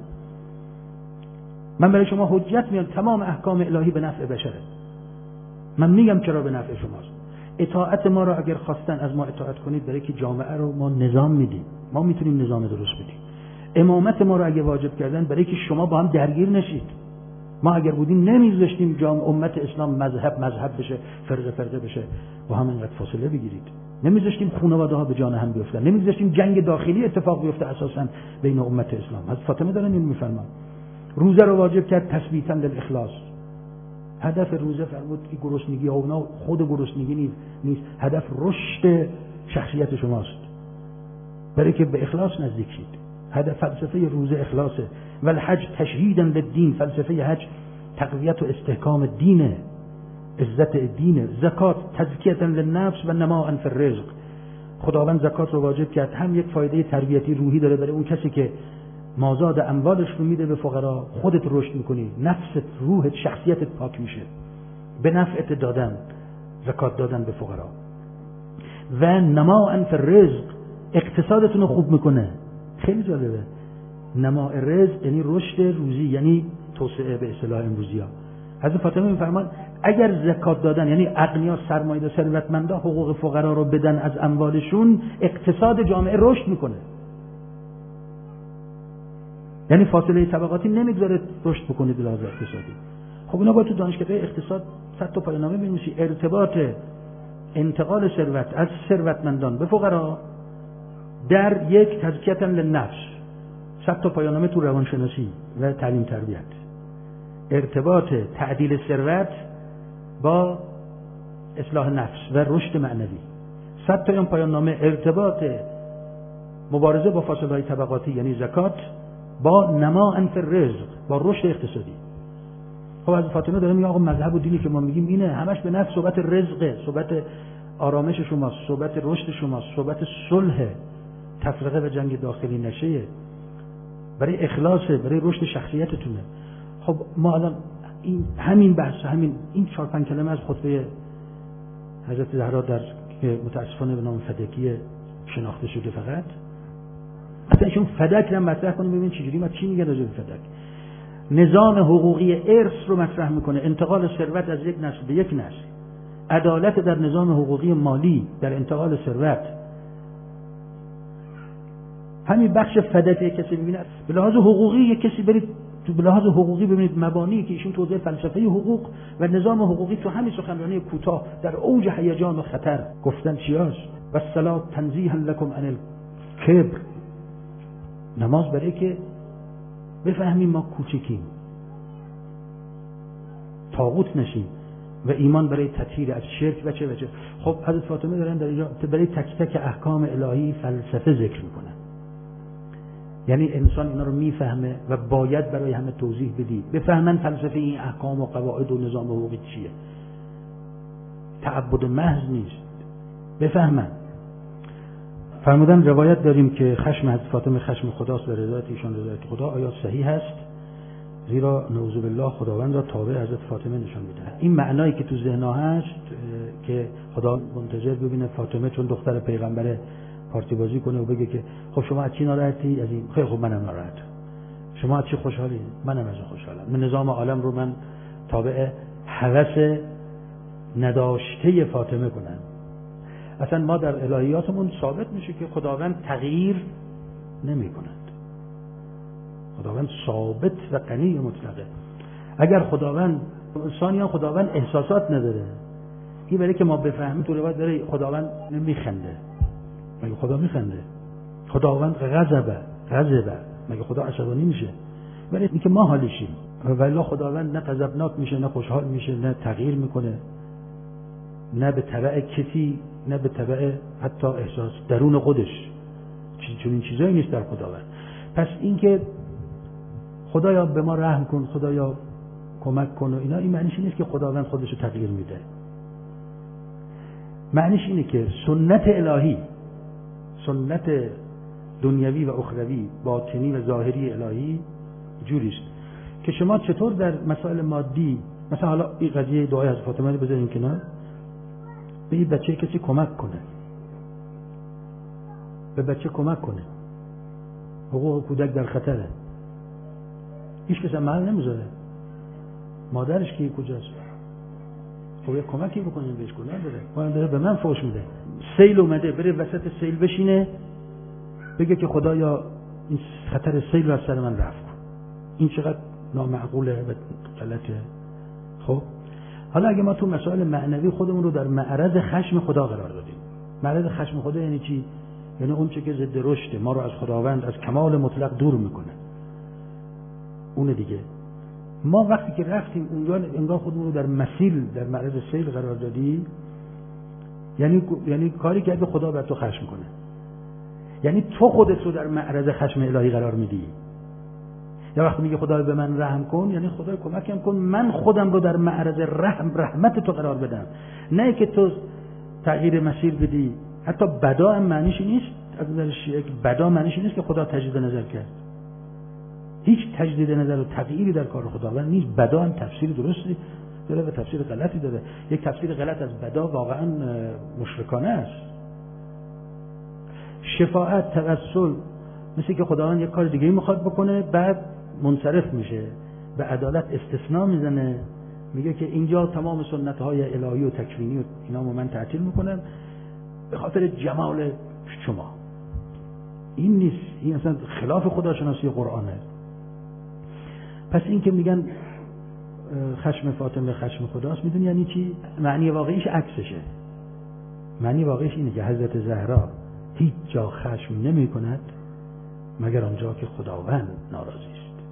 من برای شما حجت میارم، تمام احکام الهی به نفع بشره، من میگم چرا به نفع شماست. اطاعت ما رو اگر خواستن از ما اطاعت کنید برای که جامعه رو ما نظام میدیم، ما میتونیم نظام درست بدیم. امامت ما رو اگه واجب کردن برای که شما با هم درگیر نشید. ما اگر بودیم نمیذاشتیم جامعه امت اسلام مذهب مذهب بشه، فرقه فرقه بشه، با هم اینقدر فاصله بگیرید. نمیذاشتیم خانواده ها به جان هم بیفتن، نمیذاشتیم جنگ داخلی اتفاق بیفته اساسا بین امت اسلام. حضرت فاطمه دارن این میفرمان روزه رو واجب کرد تثبیتا للاخلاص. هدف روزه فرمود که گرسنگی ها اونا خود گرسنگی نیست، هدف رشد شخصیت شماست، برای که به اخلاص نزدیک شید. هدف فلسفه روزه اخلاصه. والحج تشهیدا للدین، فلسفه حج تقویت و استحکام دینه، عزت دینه. زکات تزکیه للنفس و نماء فی الرزق. خداوند زکات رو واجب کرد، هم یک فایده تربیتی روحی داره برای اون کسی که مازاد اموالش رو میده به فقرا، خودت رشد میکنی، نفست، روحت، شخصیتت پاک میشه به نفعت دادن، زکات دادن به فقرا. و نماء فی الرزق، اقتصادتون رو خوب میکنه. خیلی جالبه. نماء رزق یعنی رشد روزی، یعنی توسعه به اصطلاح امروزی ها. حضرت فاطمه میفرمان اگر زکات دادن، یعنی اغنیا، سرمایه‌دار، ثروتمندا حقوق فقرا رو بدن از اموالشون، اقتصاد جامعه رشد میکنه. یعنی فاصله طبقاتی نمیگذاره رشد بکنه به لحاظ اقتصادی. خب اینا باید تو دانشکده اقتصاد صد تا پایان‌نامه بنویسی ارتباط انتقال ثروت از ثروتمندان به فقرا در یک تزکیه للنفس، صد تا پایان‌نامه تو روانشناسی و تعلیم تربیت، ارتباط تعدیل ثروت با اصلاح نفس و رشد معنوی، صد تا پایان‌نامه ارتباط مبارزه با فاصله‌های طبقاتی یعنی زکات با نماء فی الرزق، با رشد اقتصادی. خب از فاطمه داره میگه آقا مذهب و دینی که ما میگیم اینه، همش به نفع صحبت رزقه، صحبت آرامش شماست، صحبت رشد شماست، صحبت صلح، تفرقه و جنگ داخلی نشه، برای اخلاصه، برای رشد شخصیتتونه. خب ما الان این همین بحث، همین این چهار پنج کلمه از خطبه حضرت زهرا در که متاسفانه به نام فدکی شناخته شده، فقط اصلا ایشون فدک رو مطرح کنه ببین چجوری ما چی میگه راجع به فدک. نظام حقوقی ارث رو مطرح میکنه، انتقال ثروت از یک نسل به یک نسل، عدالت در نظام حقوقی مالی در انتقال ثروت. همین بخش فدک کسی ببینه به لحاظ حقوقی، یک کسی برید تو به لحاظ حقوقی ببینید مبانی که ایشون توضیح فلسفه حقوق و نظام حقوقی تو همین سخنرانی کوتاه در اوج هیجان و خطر گفتن چیاست. و الصلاة تنزیها لکم عن الکبر، نماز برای که بفهمیم ما کوچکیم، طاغوت نشیم، و ایمان برای تطهیر از شرک و چه و چه. خب حضرت فاطمه دارن در اینجا برای تک تک احکام الهی فلسفه ذکر میکنن، یعنی انسان اینا رو میفهمه و باید برای همه توضیح بدی بفهمن فلسفه این احکام و قواعد و نظام حقوقی چیه. تعبد محض نیست، بفهمن. فرمودن روایت داریم که خشم حضرت فاطمه خشم خداست و رضایت ایشان رضایت خدا. آیات صحیح هست، زیرا نعوذ بالله خداوند را تابع حضرت فاطمه نشان میده. این معنایی که تو ذهن‌ها هست که خدا منتظر ببینه فاطمه چون دختر پیغمبر پارتی بازی کنه و بگه که خب شما از چی ناراحتی؟ از این. خیلی خب منم ناراحتم. شما از چی خوشحالی؟ منم از خوشحالم. من نظام عالم رو من تابع هوس نداشته فاطمه کنم. اصلا ما در الهیاتمون ثابت میشه که خداوند تغییر نمی کند. خداوند ثابت و غنی مطلقه. اگر خداوند انسانیان خداوند احساسات نداره، این برای که ما بفهمیم تو روایت داره خداوند میخنده. مگه خدا میخنده؟ خداوند غضبه غضبه مگه خدا عصبانی میشه؟ برای اینکه ما حالشیم. والله خداوند نه غضبناک میشه، نه خوشحال میشه، نه تغییر میکنه، نه به تبع کسی، نه به تبع حتی احساس درون خودش. چون این چیزایی نیست در خداوند. پس اینکه خدایا به ما رحم کن، خدایا کمک کن و اینا، این معنیش نیست که خداوند خودش رو تغییر میده. معنیش اینه که سنت الهی، سنت دنیوی و اخروی، باطنی و ظاهری الهی جوریست که شما چطور در مسائل مادی، مثلا حالا این قضیه دعای حضرت فاطمه رو بذارین کنار، به این بچه کسی کمک کنه، به بچه کمک کنه، حقوق کودک در خطره، هیچ کس محل نمیذاره، مادرش کی کجاست؟ خب یه کمکی بکنیم بهش، گناه داره، باید داره به من فوش میده. سیل اومده بره وسط سیل بشینه بگه که خدایا این خطر سیل رو از سر من رفت کن. این چقدر نامعقوله و غلطه. خب حالا اگه ما تو مسائل معنوی خودمون رو در معرض خشم خدا قرار دادیم، معرض خشم خدا یعنی چی؟ یعنی اون چه که ضد رشد ما رو از خداوند، از کمال مطلق دور میکنه. اون دیگه ما وقتی که رفتیم اونجا انگار خودمون رو در مسیل، در معرض سیل قرار دادی، یعنی یعنی کاری که خدا بر تو خشم کنه، یعنی تو خودت رو در معرض خشم الهی قرار میدی. یا وقتی میگه خدای به من رحم کن، یعنی خدای کمکم کن من خودم رو در معرض رحم رحمت تو قرار بدم، نه که تو تغییر مسیر بدی. حتی بدا هم معنیش نیست، از نظر شیعه بدا معنیش نیست که خدا تجدید نظر کرد. هیچ تجدید نظر و تغییری در کار خداوند نیست. بدا هم تفسیر درستی داره و تفسیر غلطی داره. یک تفسیر غلط از بدا واقعا مشرکانه است. شفاعت، توسل، مثل که خداوند یک کار دیگه میخواد بکنه بعد منصرف میشه، به عدالت استثناء میزنه، میگه که اینجا تمام سنت‌های الهی و تکوینی و اینا من تعطیل میکنم به خاطر جمال شما. این نیست، این اصلا خلاف خداشناسی قرآنه. پس این که میگن خشم فاطمه خشم خداست، میدونی یعنی چی؟ معنی واقعیش عکسشه. معنی واقعیش اینه که حضرت زهرا هیچ جا خشم نمی کند مگر آنجا که خداوند ناراضی است.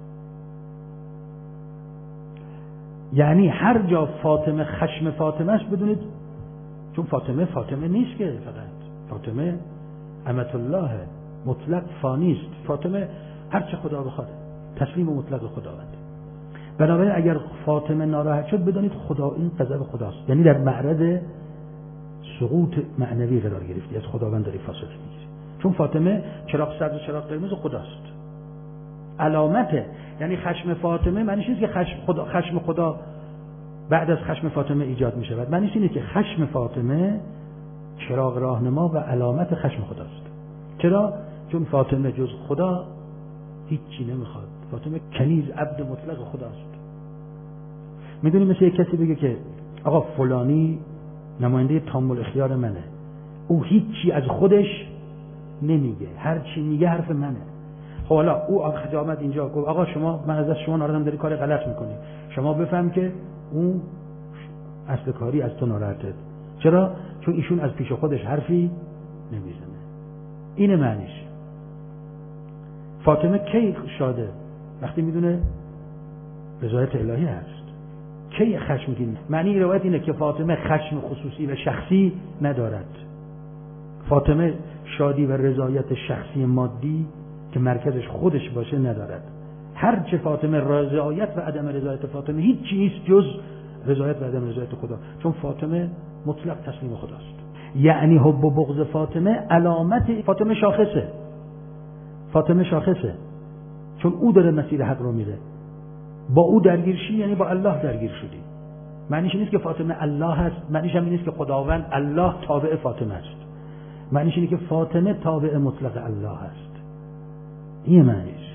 یعنی هر جا فاطمه خشم فاطمه است بدونید، چون فاطمه فاطمه نیست که فقط فاطمه امة الله مطلق فانی است. فاطمه هر چه خدا بخواد تسلیم مطلق خداوند. بنابراین اگر فاطمه ناراحت شد بدونید خدا، این غضب خداست، یعنی در معرض سقوط معنوی قرار گرفتی، از خداوند داری فاصله میگیری. چون فاطمه چراغ سبز و چراغ قرمز خداست، علامته. یعنی خشم فاطمه معنیش نیست که خشم خدا خشم خدا بعد از خشم فاطمه ایجاد میشه. بعد معنیش اینه که خشم فاطمه چراغ راهنما و علامت خشم خداست. چرا؟ چون فاطمه جز خدا هیچی نمیخواد. فاطمه کنیز عبد مطلق خداست. میدونی مثل یک کسی بگه که آقا فلانی نماینده تام الاختیار منه، او هیچی از خودش نمیگه، هر چی میگه حرف منه. خب حالا او آخه آمد اینجا گفت آقا شما، من از شما ناراحتم، داری کار غلط میکنی، شما بفهم که اون اصل کاری از تو ناراحته. چرا؟ چون ایشون از پیش خودش حرفی نمیزنه. اینه معنیش. فاطمه کی شاده؟ وقتی میدونه رضایت الهی هست. کی خشمگین؟ معنی روایت اینه که فاطمه خشم خصوصی و شخصی ندارد. فاطمه شادی و رضایت شخصی مادی که مرکزش خودش باشه ندارد. هر چه فاطمه رضایت و عدم رضایت فاطمه هیچ چیز جز رضایت و عدم رضایت خدا، چون فاطمه مطلق تسلیم خداست. یعنی حب و بغض فاطمه علامت فاطمه شاخصه. فاطمه شاخصه چون او داره مسیر حق رو میره. با او درگیر شی یعنی با الله درگیر شدی. معنیش نیست که فاطمه الله هست، معنیش هم نیست که خداوند الله تابع فاطمه است. معنیش اینه که فاطمه تابع مطلق الله هست. این معنیش.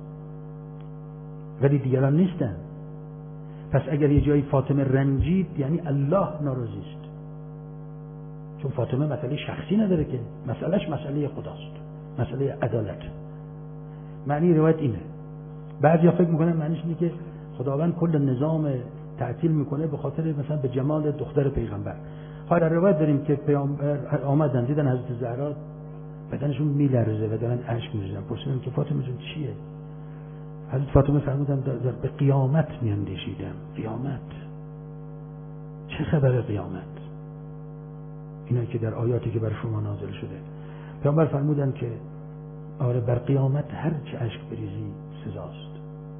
ولی دیگران نیستن. پس اگر یه جایی فاطمه رنجید یعنی الله ناراضی است. چون فاطمه مسئله شخصی نداره که، مسئلهش مسئله خداست، مسئله عدالت. معنی روایت اینه. بعضیا فکر میکنن معنیش اینه که خداوند کل نظام تعطیل میکنه به خاطر مثلا به جمال دختر پیغمبر. ها در روایت داریم که پیامبر آمدن دیدن حضرت زهرا بدنشون میلرزه و دارن اشک میریزن. پرسیدن که فاطمه جون چیه؟ حضرت فاطمه فرمودن در به قیامت میاندیشیدم. قیامت؟ چه خبر قیامت؟ اینا که در آیاتی که بر شما نازل شده. پیامبر فرمودن که آره بر قیامت هر چه اشک بریزی سزاست.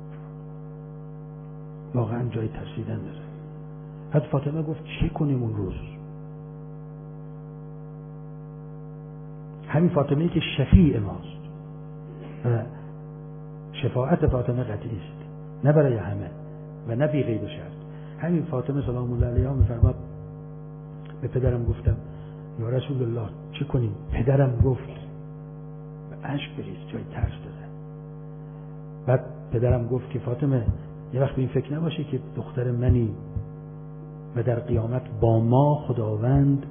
واقعا جای ترسیدن داره. حضرت فاطمه گفت چی کنیم اون روز؟ همین فاطمه که شفیع ماست و شفاعت فاطمه قطعی است، نه برای همه و نه بی قید و شرط. همین فاطمه سلام الله علیها میفرماد به پدرم گفتم یا رسول الله چی کنیم؟ پدرم گفت اشک بریز، جای ترس داره. بعد پدرم گفت که فاطمه یه وقت به این فکر نباشه که دختر منی و در قیامت با ما خداوند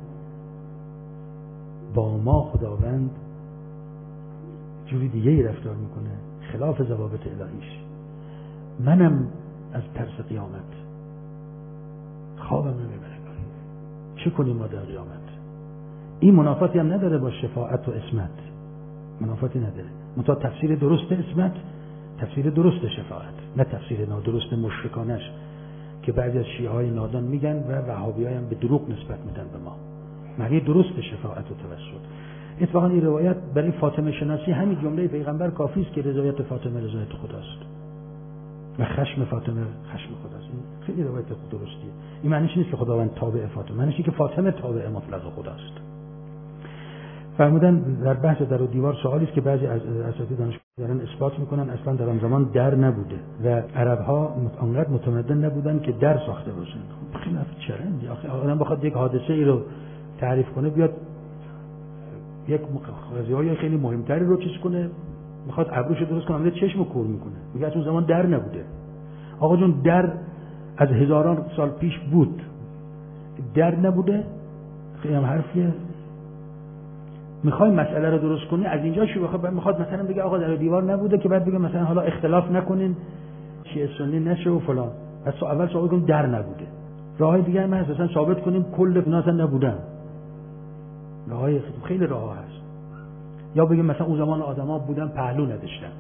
با ما خداوند جوری دیگه ای رفتار میکنه خلاف ضوابط الهیش. منم از ترس قیامت خوابم نمیبره. چه کنیم ما در قیامت؟ این منافاتی هم نداره با شفاعت و عصمت، منافاتی نداره. منتها تفسیر درست عصمت تفسیر درست شفاعت، نه تفسیر نادرست مشرکانش که بعضی از شیعه های نادان میگن و وهابی هم به دروغ نسبت میدن به ما. معنی درست شفاعت و توسل. اتفاقا این روایت برای فاطمه شناسی همین جمله پیغمبر کافی است که رضایت فاطمه رضایت خداست و خشم فاطمه خشم خداست. این خیلی روایت درستیه. این معنیش نیست که خداوند تابع فاطمه، معنیش اینه که فاطمه تابع مطلق خداست. فرمودن در بحث در و دیوار سوالی است که بعضی از اساتید دانشگاه دارن اثبات میکنن اصلا در آن زمان در نبوده و عرب‌ها اونقدر متمدن نبودن که در ساخته باشن. خیلی چرندی آخه آدم بخواد یک حادثه ای رو تعریف کنه بیاد یک قضیه خیلی مهمتری رو چیز کنه، میخواد ابروشو درست کنه، چشمو کور میکنه، میگه از اون زمان در نبوده. آقا جون در از هزاران سال پیش بود، در نبوده. خیلی هم حرفیه. میخوای مسئله رو درست کنی از اینجا شروع بخواد میخواد مثلا بگه آقا در دیوار نبوده که بعد بگه مثلا حالا اختلاف نکنین شیعه سنی نشه و فلان. از اول ثابت کنیم در نبوده. راههای دیگه هم هست مثلا ثابت کنیم کل بنا اصلا نبودن. راههای خیلی راه هست. یا بگیم مثلا اون زمان آدما بودن پهلو نداشتن.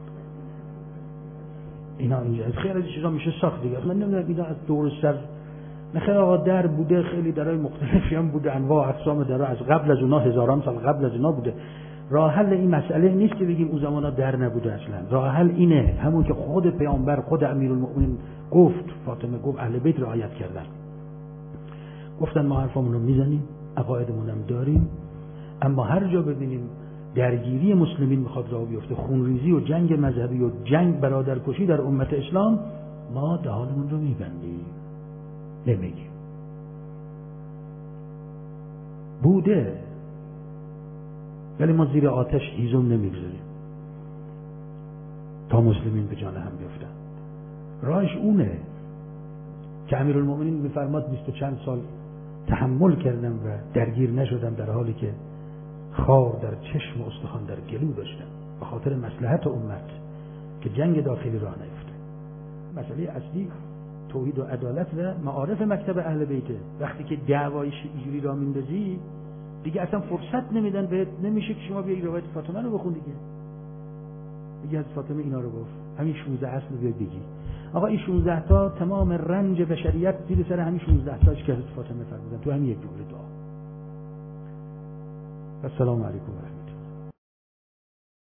اینا اینجا خیلی از چیزا میشه ساخت دیگه. من نمیدونم اینا از دور سر نخیر آقا در بوده، خیلی درای مختلفی هم بوده، انواع اقسام درا از قبل از اونا هزاران سال قبل از اینا بوده. راه حل این مسئله نیست که بگیم اون زمانا در نبوده اصلا. راه حل اینه همون که خود پیامبر خود امیرالمؤمنین گفت، فاطمه گفت، اهل بیت رعایت کردن. گفتن ما حرفمون رو میزنیم، عقایدمون هم داریم، اما هر جا ببینیم درگیری مسلمین میخواد راه بیفته، خونریزی و جنگ مذهبی و جنگ برادرکشی در امت اسلام، ما دهانمون رو میبندیم، نمیگیم. بوده ولی ما زیر آتش هیزم نمیگذاریم تا مسلمین به جان هم بیفتن. راهش اونه که امیرالمؤمنین میفرماد بیست و چند سال تحمل کردم و درگیر نشدم در حالی که خار در چشم و استخوان در گلو داشتم به خاطر مصلحت امت که جنگ داخلی راه نیفته. مسئله اصلی توحید و عدالت و معارف مکتب اهل بیته. وقتی که دعوای شیعی را میندازی دیگه اصلا فرصت نمیدن بهت، نمیشه که شما بیای روایت فاطمه رو بخون دیگه. دیگه از فاطمه اینا رو گفت، همین شانزده اصل رو بیای بگی. آقا این شانزده تا تمام رنج بشریت زیر سر همین شانزده تاش که فاطمه فرمودن تو همین یک جمله دعا. السلام علیکم.